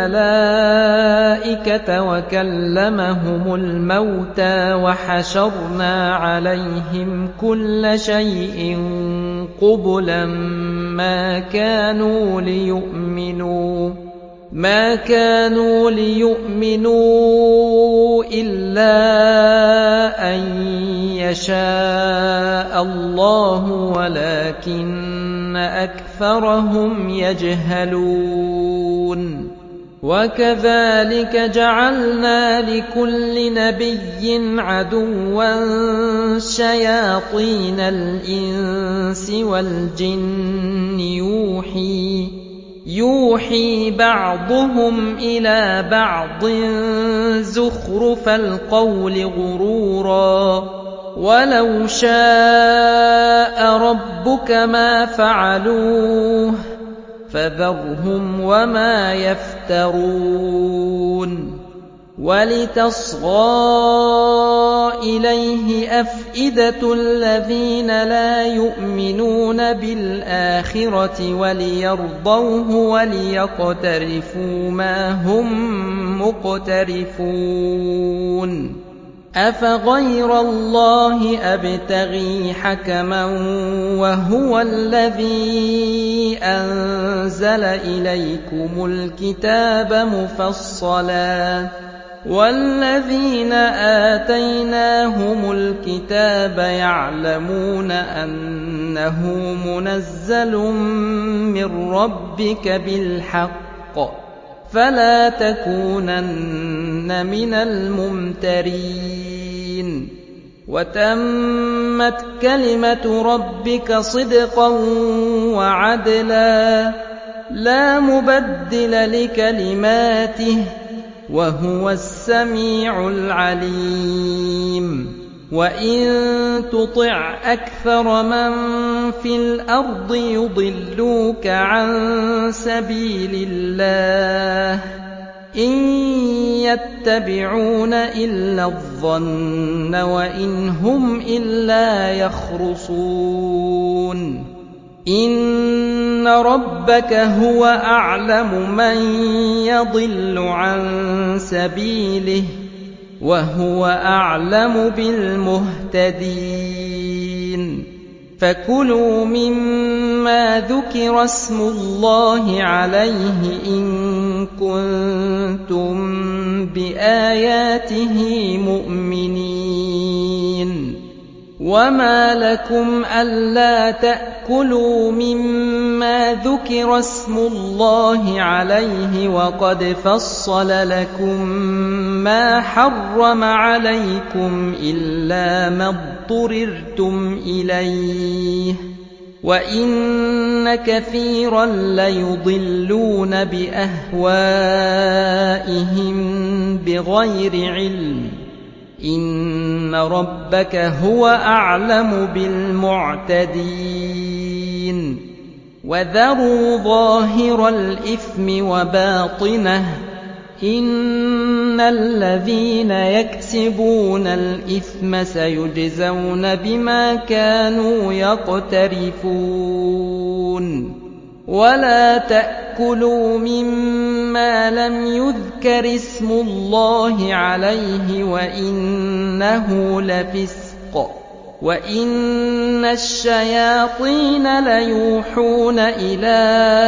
الملائكة وكلمهم الموتى وحشرنا عليهم كل شيء قبلا ما كانوا ليؤمنوا ما كانوا ليؤمنوا إلا أن يشاء الله ولكن أكثرهم يجهلون وكذلك جعلنا لكل نبي عدوا شياطين الإنس والجن يوحي يوحي بعضهم إلى بعض زخرف القول غرورا ولو شاء ربك ما فعلوه فذرهم وما يفترون ولتصغى إليه أفئدة الذين لا يؤمنون بالآخرة وليرضوه وليقترفوا ما هم مقترفون أَفَغَيْرَ اللَّهِ أَبْتَغِي حَكَمًا وَهُوَ الَّذِي أَنزَلَ إِلَيْكُمُ الْكِتَابَ مُفَصَّلًا ۚ وَالَّذِينَ آتَيْنَاهُمُ الْكِتَابَ يَعْلَمُونَ أَنَّهُ مُنَزَّلٌ مِّن رَّبِّكَ بِالْحَقِّ ۖ فَلَا تَكُونَنَّ مِنَ الْمُمْتَرِينَ وَتَمَّتْ كَلِمَةُ رَبِّكَ صِدْقًا وَعَدْلًا ۚ لَّا مُبَدِّلَ لِكَلِمَاتِهِ ۚ وَهُوَ السَّمِيعُ الْعَلِيمُ وَإِن تُطِعْ أَكْثَرَ مَن فِي الْأَرْضِ يُضِلُّوكَ عَن سَبِيلِ اللَّهِ ۚ إِن يَتَّبِعُونَ إِلَّا الظَّنَّ وَإِنْ هُمْ إِلَّا يَخْرُصُونَ إِنَّ رَبَّكَ هُوَ أَعْلَمُ مَن يَضِلُّ عَن سَبِيلِهِ ۖ وَهُوَ أَعْلَمُ بِالْمُهْتَدِينَ فَكُلُوا مِمَّا ذُكِرَ اسْمُ اللَّهِ عَلَيْهِ إِن كُنتُم بِآيَاتِهِ مُؤْمِنِينَ وَمَا لَكُمْ أَلَّا تَأْكُلُوا مِمَّا ذُكِرَ اسْمُ اللَّهِ عَلَيْهِ وَقَدْ فَصَّلَ لَكُم مَّا حَرَّمَ عَلَيْكُمْ إِلَّا مَا اضْطُرِرْتُمْ إِلَيْهِ ۗ وَإِنَّ كَثِيرًا لَّيُضِلُّونَ بِأَهْوَائِهِم بِغَيْرِ عِلْمٍ ۗ إِنَّ رَبَّكَ هُوَ أَعْلَمُ بِالْمُعْتَدِينَ وَذَرُوا ظَاهِرَ الْإِثْمِ وَبَاطِنَهُ ۚ إِنَّ الَّذِينَ يَكْسِبُونَ الْإِثْمَ سَيُجْزَوْنَ بِمَا كَانُوا يَقْتَرِفُونَ وَلَا تَأْكُلُوا مِمَّا لَمْ يُذْكَرِ اسْمُ اللَّهِ عَلَيْهِ وَإِنَّهُ لَفِسْقٌ ۗ وَإِنَّ الشَّيَاطِينَ لَيُوحُونَ إِلَىٰ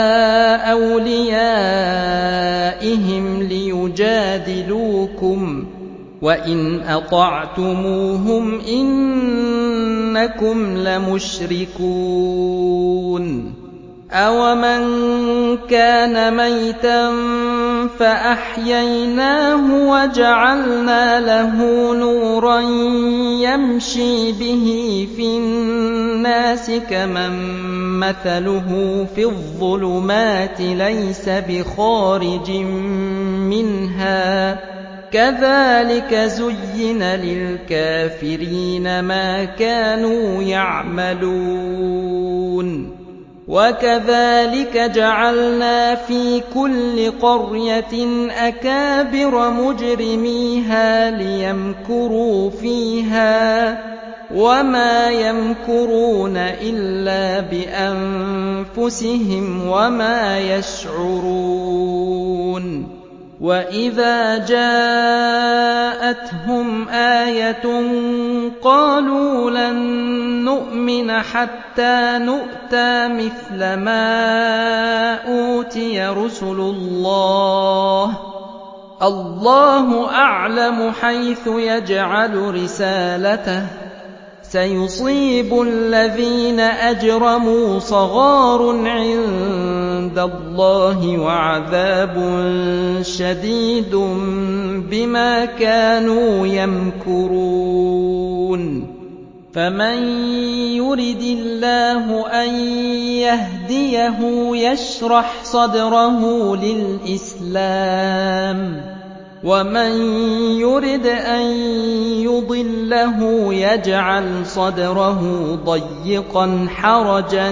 أَوْلِيَائِهِمْ لِيُجَادِلُوكُمْ ۖ وَإِنْ أَطَعْتُمُوهُمْ إِنَّكُمْ لَمُشْرِكُونَ أَوَمَن كَانَ مَيْتًا فَأَحْيَيْنَاهُ وَجَعَلْنَا لَهُ نُورًا يَمْشِي بِهِ فِي النَّاسِ كَمَن مَّثَلُهُ في الظُّلُمَاتِ لَيْسَ بِخَارِجٍ مِّنْهَا ۚ كَذَٰلِكَ زُيِّنَ لِلْكَافِرِينَ مَا كَانُوا يَعْمَلُونَ وَكَذَٰلِكَ جَعَلْنَا فِي كُلِّ قَرْيَةٍ أَكَابِرَ مُجْرِمِيهَا لِيَمْكُرُوا فِيهَا ۖ وَمَا يَمْكُرُونَ إِلَّا بِأَنفُسِهِمْ وَمَا يَشْعُرُونَ وَإِذَا جَاءَتْهُمْ آيَةٌ قَالُوا لَن نُّؤْمِنَ حَتَّىٰ نُؤْتَىٰ مِثْلَ مَا أُوتِيَ رُسُلُ اللَّهِ ۖ اللَّهُ أَعْلَمُ حَيْثُ يَجْعَلُ رِسَالَتَهُ ۗ سَيُصِيبُ الَّذِينَ أَجْرَمُوا صَغَارٌ عِندَ اللَّهِ وَعَذَابٌ شَدِيدٌ بِمَا كَانُوا يَمْكُرُونَ فَمَن يُرِدِ اللَّهُ أَن يَهْدِيَهُ يَشْرَحْ صَدْرَهُ لِلْإِسْلَامِ ۖ وَمَن يُرِدْ أَن يُضِلَّهُ يَجْعَلْ صَدْرَهُ ضَيِّقًا حَرَجًا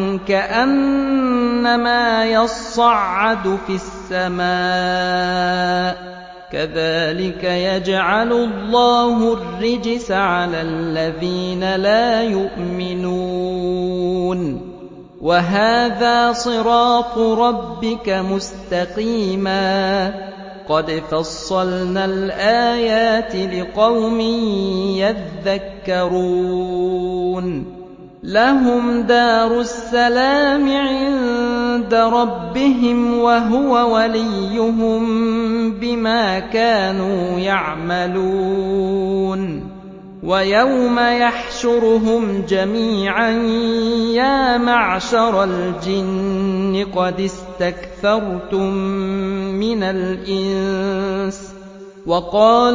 كَأَنَّمَا يَصَّعَّدُ فِي السَّمَاءِ ۚ كَذَٰلِكَ يَجْعَلُ اللَّهُ الرِّجْسَ عَلَى الَّذِينَ لَا يُؤْمِنُونَ وهذا صراط ربك مستقيما قد فصلنا الآيات لقوم يذكرون لهم دار السلام عند ربهم وهو وليهم بما كانوا يعملون ويوم يحشرهم جميعا يا معشر الجن قد استكثرتم من الإنس وقال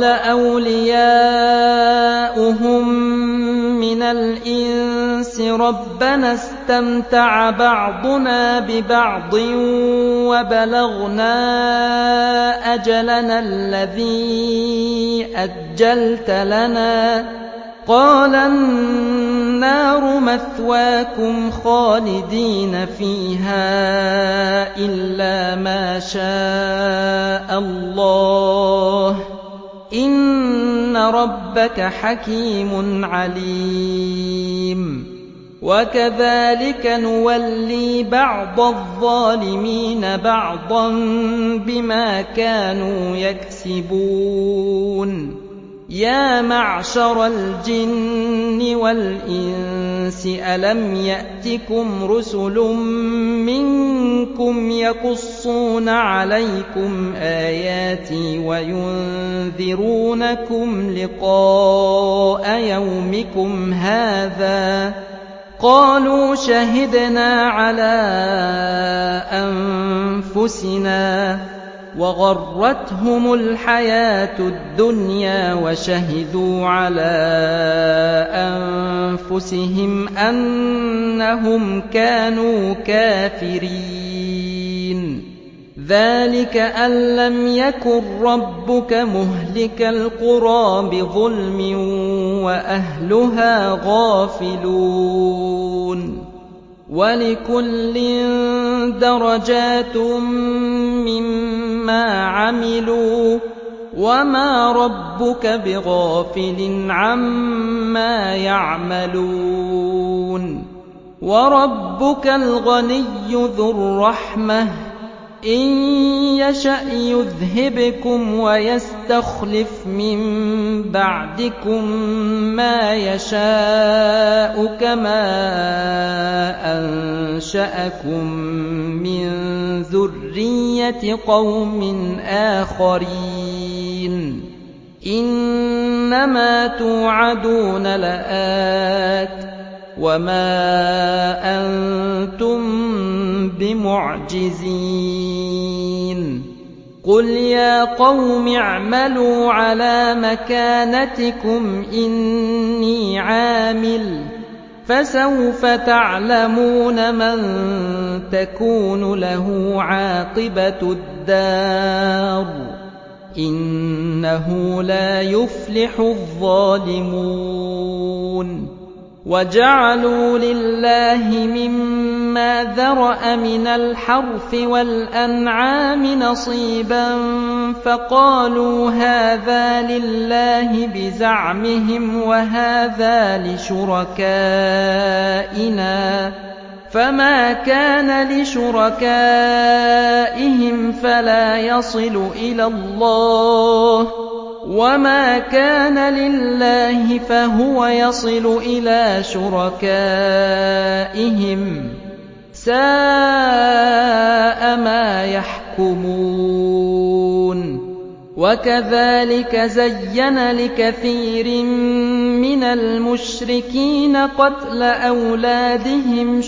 أولياؤهم من الإنس ربنا استمتع بعضنا ببعض وبلغنا أجلنا الذي أجلت لنا قال النار مثواكم خالدين فيها إلا ما شاء الله إن ربك حكيم عليم وكذلك نولي بعض الظالمين بعضا بما كانوا يكسبون يا معشر الجن والإنس ألم يأتكم رسل منكم يقصون عليكم آياتي وينذرونكم لقاء يومكم هذا قالوا شهدنا على أنفسنا وغرتهم الحياة الدنيا وشهدوا على أنفسهم أنهم كانوا كافرين ذلك أن لم يكن ربك مهلك القرى بظلم وأهلها غافلون ولكل درجات مما عملوا وما ربك بغافل عما يعملون وربك الغني ذو الرحمة إن يشأ يذهبكم ويستخلف من بعدكم ما يشاء كما أنشأكم من ذرية قوم آخرين إنما توعدون لآت وما أنتم بمعجزين قل يا قوم اعملوا على مكانتكم إني عامل فسوف تعلمون من تكون له عاقبة الدار إنه لا يفلح الظالمون وجعلوا لله مما ذرأ من الحرث والأنعام نصيبا فقالوا هذا لله بزعمهم وهذا لشركائنا فما كان لشركائهم فلا يصل إلى الله وما كان لله فهو يصل إلى شركائهم ساء ما يحكمون وكذلك زين لكثير من المشركين قتل أولادهم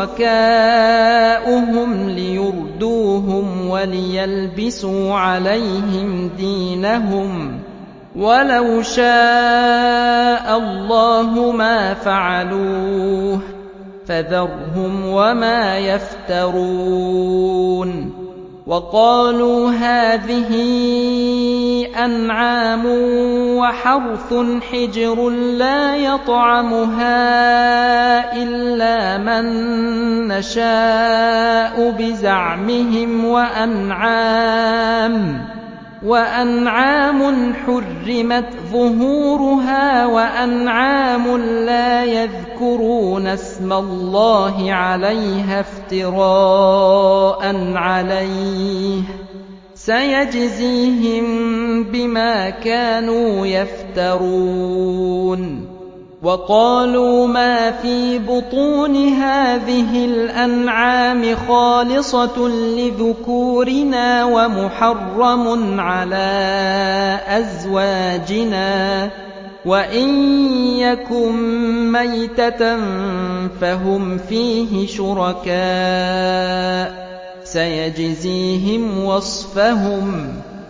شركاؤهم ليردوهم وليلبسوا عليهم دينهم ولو شاء الله ما فعلوه فذرهم وما يفترون وقالوا هذه أنعام وحرث حجر لا يطعمها إلا من نشاء بزعمهم وأنعام وأنعام حرمت ظهورها وأنعام لا يذكرون اسم الله عليها افتراء عليه سيجزيهم بما كانوا يفترون. وقالوا ما في بطون هذه الأنعام خالصة لذكورنا ومحرم على أزواجنا وإن يكن ميتة فهم فيه شركاء سيجزيهم وصفهم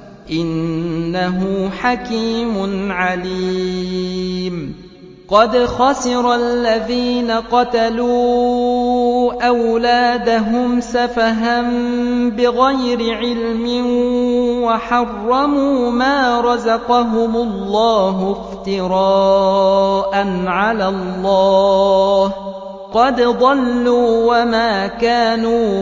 إنه حكيم عليم. قد خسر الذين قتلوا أولادهم سفها بغير علم وحرموا ما رزقهم الله افتراء على الله قد ضلوا وما كانوا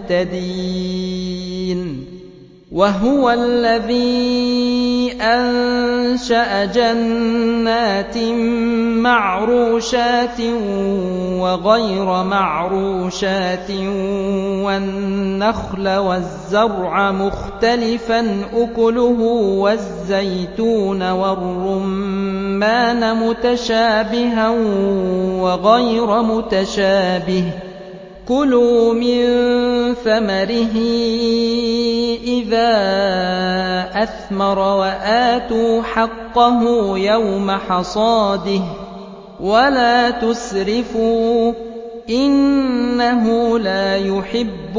مهتدين. وهو الذي أنشأ جنات معروشات وغير معروشات والنخل والزرع مختلفا أكله والزيتون والرمان متشابها وغير متشابه كلوا من ثمره إذا أثمر وآتوا حقه يوم حصاده ولا تسرفوا إنه لا يحب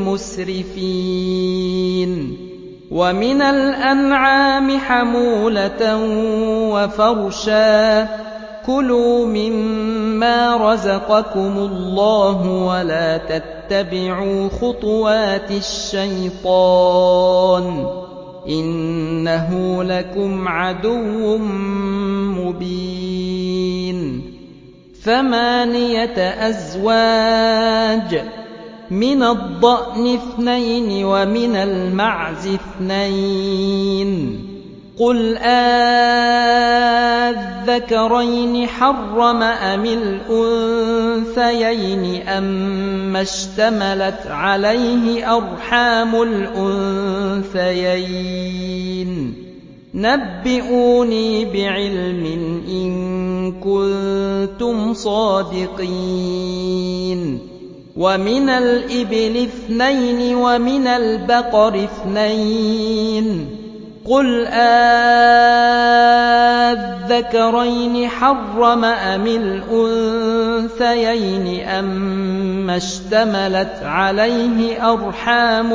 المسرفين. ومن الأنعام حمولة وفرشا كلوا مما رزقكم الله ولا تتبعوا خطوات الشيطان إنه لكم عدو مبين. ثمانية أزواج من الضأن اثنين ومن المعز اثنين قل آذكرين حرم أم الأنثيين أما اشتملت عليه أرحام الأنثيين نبئوني بعلم إن كنتم صادقين. ومن الإبل اثنين ومن البقر اثنين قل آذكرين حرم أم الأنثيين أما اشتملت عليه أرحام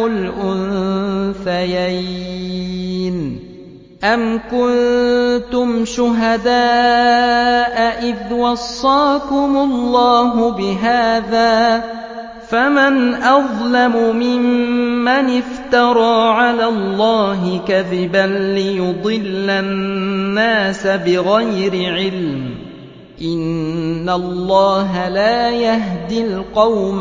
الأنثيين أم كنتم شهداء إذ وصاكم الله بهذا فمن أظلم ممن افترى على الله كذبا ليضل الناس بغير علم إن الله لا يهدي القوم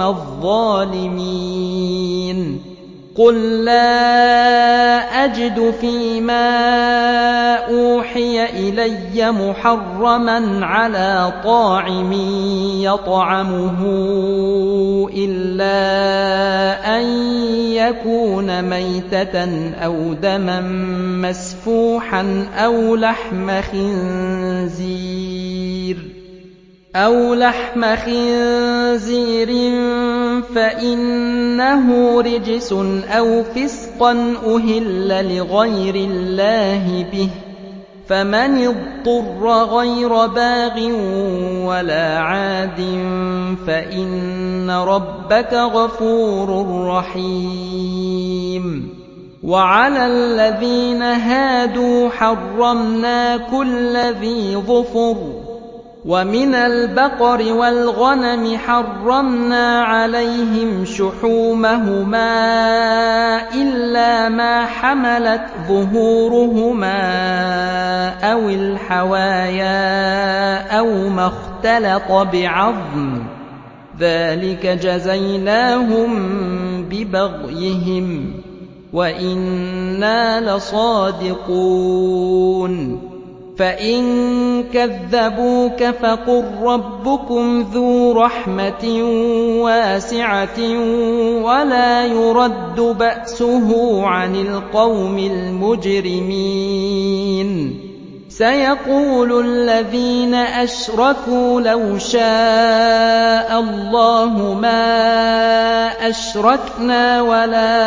الظالمين. قل لا أجد فيما أوحي إلي محرما على طاعم يطعمه إلا أن يكون ميتة أو دما مسفوحا أو لحم خنزير أو لحم خنزير فإنه رجس أو فسقا أهل لغير الله به فمن اضطر غير باغ ولا عاد فإن ربك غفور رحيم. وعلى الذين هادوا حرمنا كل ذي ظفر ومن البقر والغنم حرمنا عليهم شحومهما إلا ما حملت ظهورهما أو الحوايا أو ما اختلط بعظم ذلك جزيناهم ببغيهم وَإِنَّا لَصَادِقُونَ فَإِن كَذَّبُوكَ فَقُل رَّبُّكُمْ ذُو رَحْمَةٍ وَاسِعَةٍ وَلَا يُرَدُّ بَأْسُهُ عَنِ الْقَوْمِ الْمُجْرِمِينَ سَيَقُولُ الَّذِينَ أَشْرَكُوا لَوْ شَاءَ اللَّهُ مَا أَشْرَكْنَا وَلَا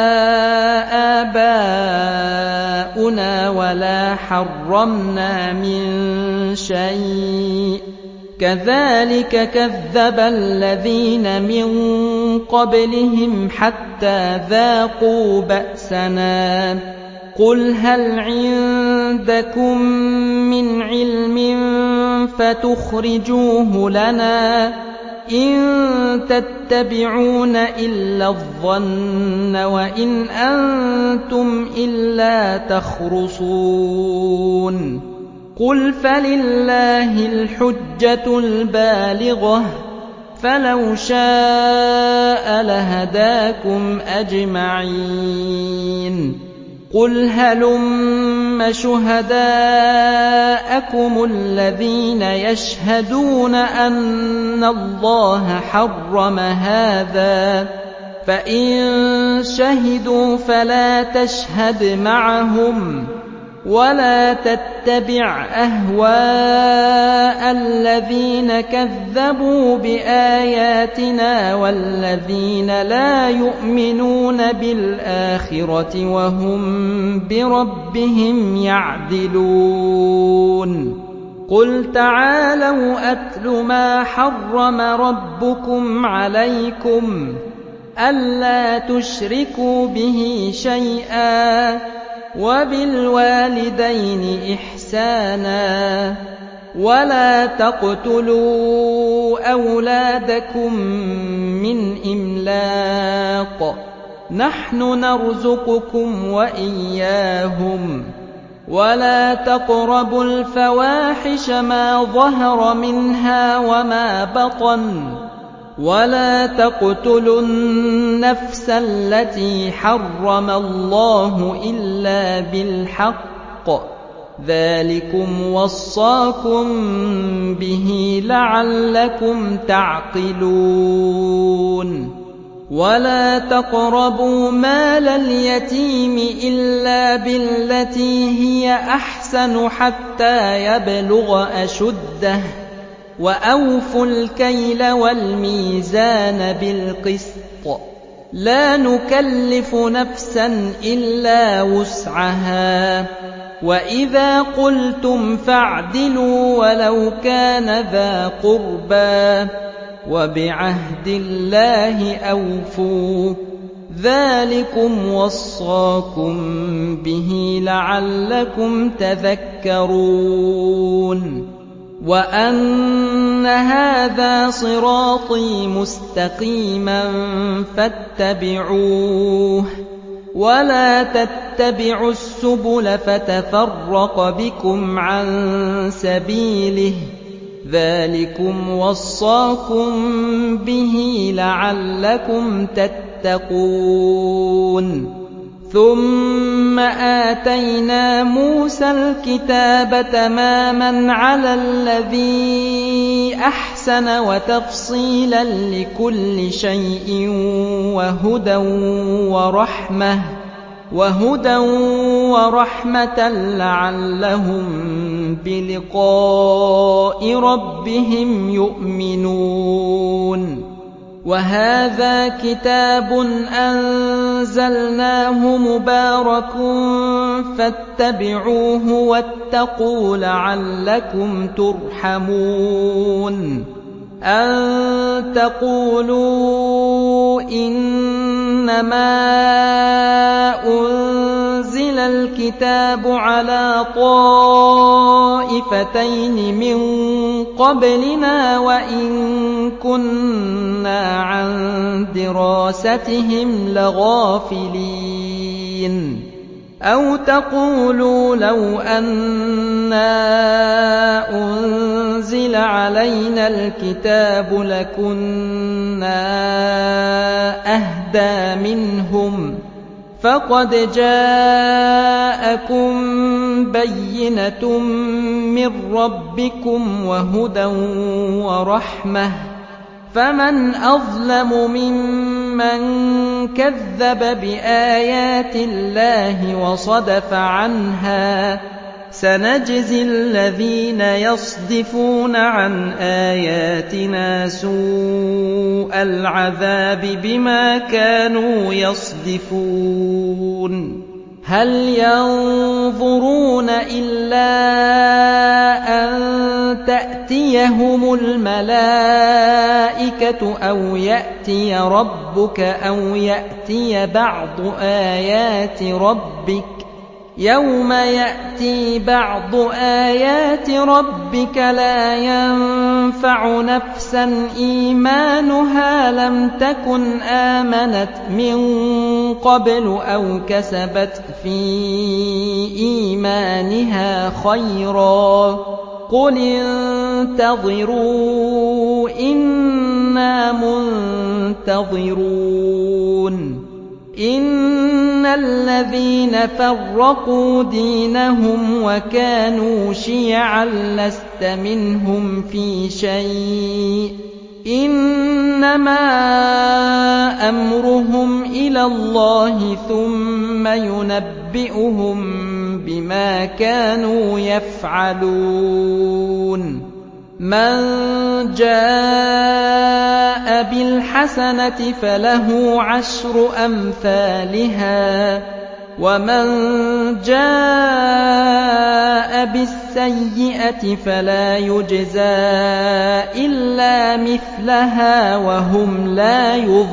آبَاؤُنَا وَلَا حَرَّمْنَا مِن شَيْءٍ كَذَلِكَ كَذَّبَ الَّذِينَ مِن قَبْلِهِمْ حَتَّىٰ ذَاقُوا بَأْسَنَا قُلْ هَلْ عِندَكُم مِّنْ عِلْمٍ فَتُخْرِجُوهُ لَنَا إِن تَتَّبِعُونَ إِلَّا الظَّنَّ وَإِنْ أَنتُمْ إِلَّا تَخْرُصُونَ قُلْ فَلِلَّهِ الْحُجَّةُ الْبَالِغَةُ فَلَوْ شَاءَ لَهَدَاكُمْ أَجْمَعِينَ قُلْ هَلُمَّ شُهَدَاءَكُمُ الَّذِينَ يَشْهَدُونَ أَنَّ اللَّهَ حَرَّمَ هَٰذَا ۖ فَإِن شَهِدُوا فَلَا تَشْهَدْ مَعَهُمْ وَلَا تَتَّبِعْ أَهْوَاءَ الَّذِينَ كَذَّبُوا بِآيَاتِنَا وَالَّذِينَ لَا يُؤْمِنُونَ بِالْآخِرَةِ وَهُم بِرَبِّهِمْ يَعْدِلُونَ قُلْ تَعَالَوْا أَتْلُ مَا حَرَّمَ رَبُّكُمْ عَلَيْكُمْ أَلَّا تُشْرِكُوا بِهِ شَيْئًا وَبِالْوَالِدَيْنِ إِحْسَانًا وَلَا تَقْتُلُوا أَوْلَادَكُم مِّنْ إِمْلَاقٍ نَّحْنُ نَرْزُقُكُمْ وَإِيَّاهُمْ وَلَا تَقْرَبُوا الْفَوَاحِشَ مَا ظَهَرَ مِنْهَا وَمَا بَطَنَ وَلَا تَقْتُلُوا النَّفْسَ الَّتِي حَرَّمَ اللَّهُ إِلَّا بِالْحَقِّ ۚ ذَٰلِكُمْ وَصَّاكُم بِهِ لَعَلَّكُمْ تَعْقِلُونَ وَلَا تَقْرَبُوا مَالَ الْيَتِيمِ إِلَّا بِالَّتِي هِيَ أَحْسَنُ حَتَّىٰ يَبْلُغَ أَشُدَّهُ ۖ وَأَوْفُوا الْكَيْلَ وَالْمِيزَانَ بِالْقِسْطِ ۖ لَا نُكَلِّفُ نَفْسًا إِلَّا وُسْعَهَا ۖ وَإِذَا قُلْتُمْ فَاعْدِلُوا وَلَوْ كَانَ ذَا قُرْبَىٰ ۖ وَبِعَهْدِ اللَّهِ أَوْفُوا ۚ ذَٰلِكُمْ وَصَّاكُم بِهِ لَعَلَّكُمْ تَذَكَّرُونَ وَأَنَّ هَٰذَا صِرَاطِي مُسْتَقِيمًا فَاتَّبِعُوهُ ۖ وَلَا تَتَّبِعُوا السُّبُلَ فَتَفَرَّقَ بِكُمْ عَن سَبِيلِهِ ۚ ذَٰلِكُمْ وَصَّاكُم بِهِ لَعَلَّكُمْ تَتَّقُونَ ثُمَّ آتَيْنَا مُوسَى الْكِتَابَ تَمَامًا عَلَى الَّذِي أَحْسَنَ وَتَفْصِيلًا لِّكُلِّ شَيْءٍ وَهُدًى وَرَحْمَةً وَهُدًى وَرَحْمَةً لَّعَلَّهُم بِلِقَاءِ رَبِّهِمْ يُؤْمِنُونَ وَهَٰذَا كِتَابٌ أَنزَلْنَاهُ مُبَارَكٌ فَاتَّبِعُوهُ وَاتَّقُوا لَعَلَّكُمْ تُرْحَمُونَ أَن تَقُولُوا إِنَّمَا أُنزِلَ الْكِتَابُ عَلَىٰ طَائِفَتَيْنِ مِن قَبْلِنَا وَإِن كُنَّا عَن دِرَاسَتِهِمْ لَغَافِلِينَ أَوْ تَقُولُوا لَوْ أَنَّا أُنزِلَ عَلَيْنَا الْكِتَابُ لَكُنَّا أَهْدَىٰ مِنْهُمْ ۚ فقد جاءكم بينة من ربكم وهدى ورحمة فمن أظلم ممن كذب بآيات الله وصدف عنها سنجزي الذين يصدفون عن آياتنا سوء العذاب بما كانوا يصدفون هل ينظرون إلا أن تأتيهم الملائكة أو يأتي ربك أو يأتي بعض آيات ربك يوم يأتي بعض آيات ربك لا ينفع نفسا إيمانها لم تكن آمنت من قبل أو كسبت في إيمانها خيرا قل انتظروا إنا منتظرون إن الذين فرقوا دينهم وكانوا شيعا لست منهم في شيء إنما أمرهم إلى الله ثم ينبئهم بما كانوا يفعلون من جاء بالحسنة فله عشر أمثالها ومن جاء بالسيئة فلا يجزى إلا مثلها وهم لا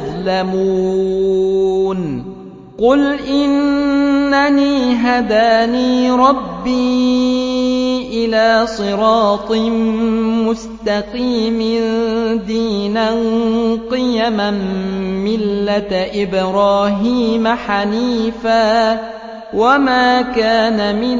يظلمون قل إنني هداني ربي إلى صراط مستقيم دينا قيما ملة إبراهيم حنيفا وما كان من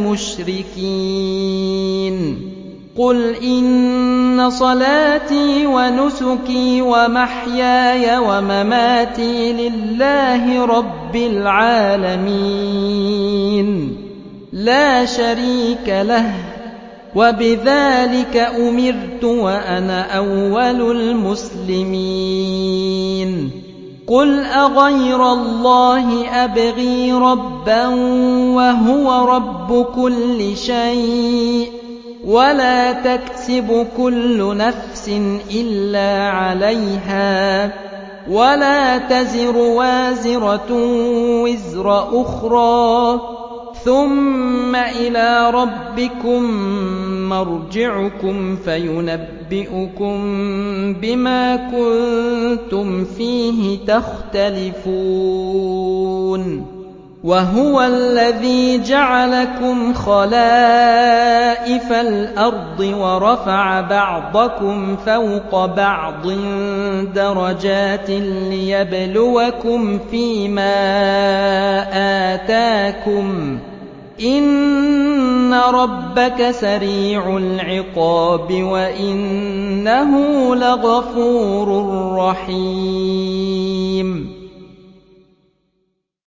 المشركين قل إن صلاتي ونسكي ومحياي ومماتي لله رب العالمين لا شريك له وبذلك أمرت وأنا أول المسلمين قل أغير الله أبغي ربا وهو رب كل شيء ولا تكسب كل نفس إلا عليها ولا تزر وازرة وزر أخرى ثم إلى ربكم مرجعكم فينبئكم بما كنتم فيه تختلفون وهو الذي جعلكم خلائف الأرض ورفع بعضكم فوق بعض درجات ليبلوكم فيما آتاكم إن ربك سريع العقاب وإنه لغفور رحيم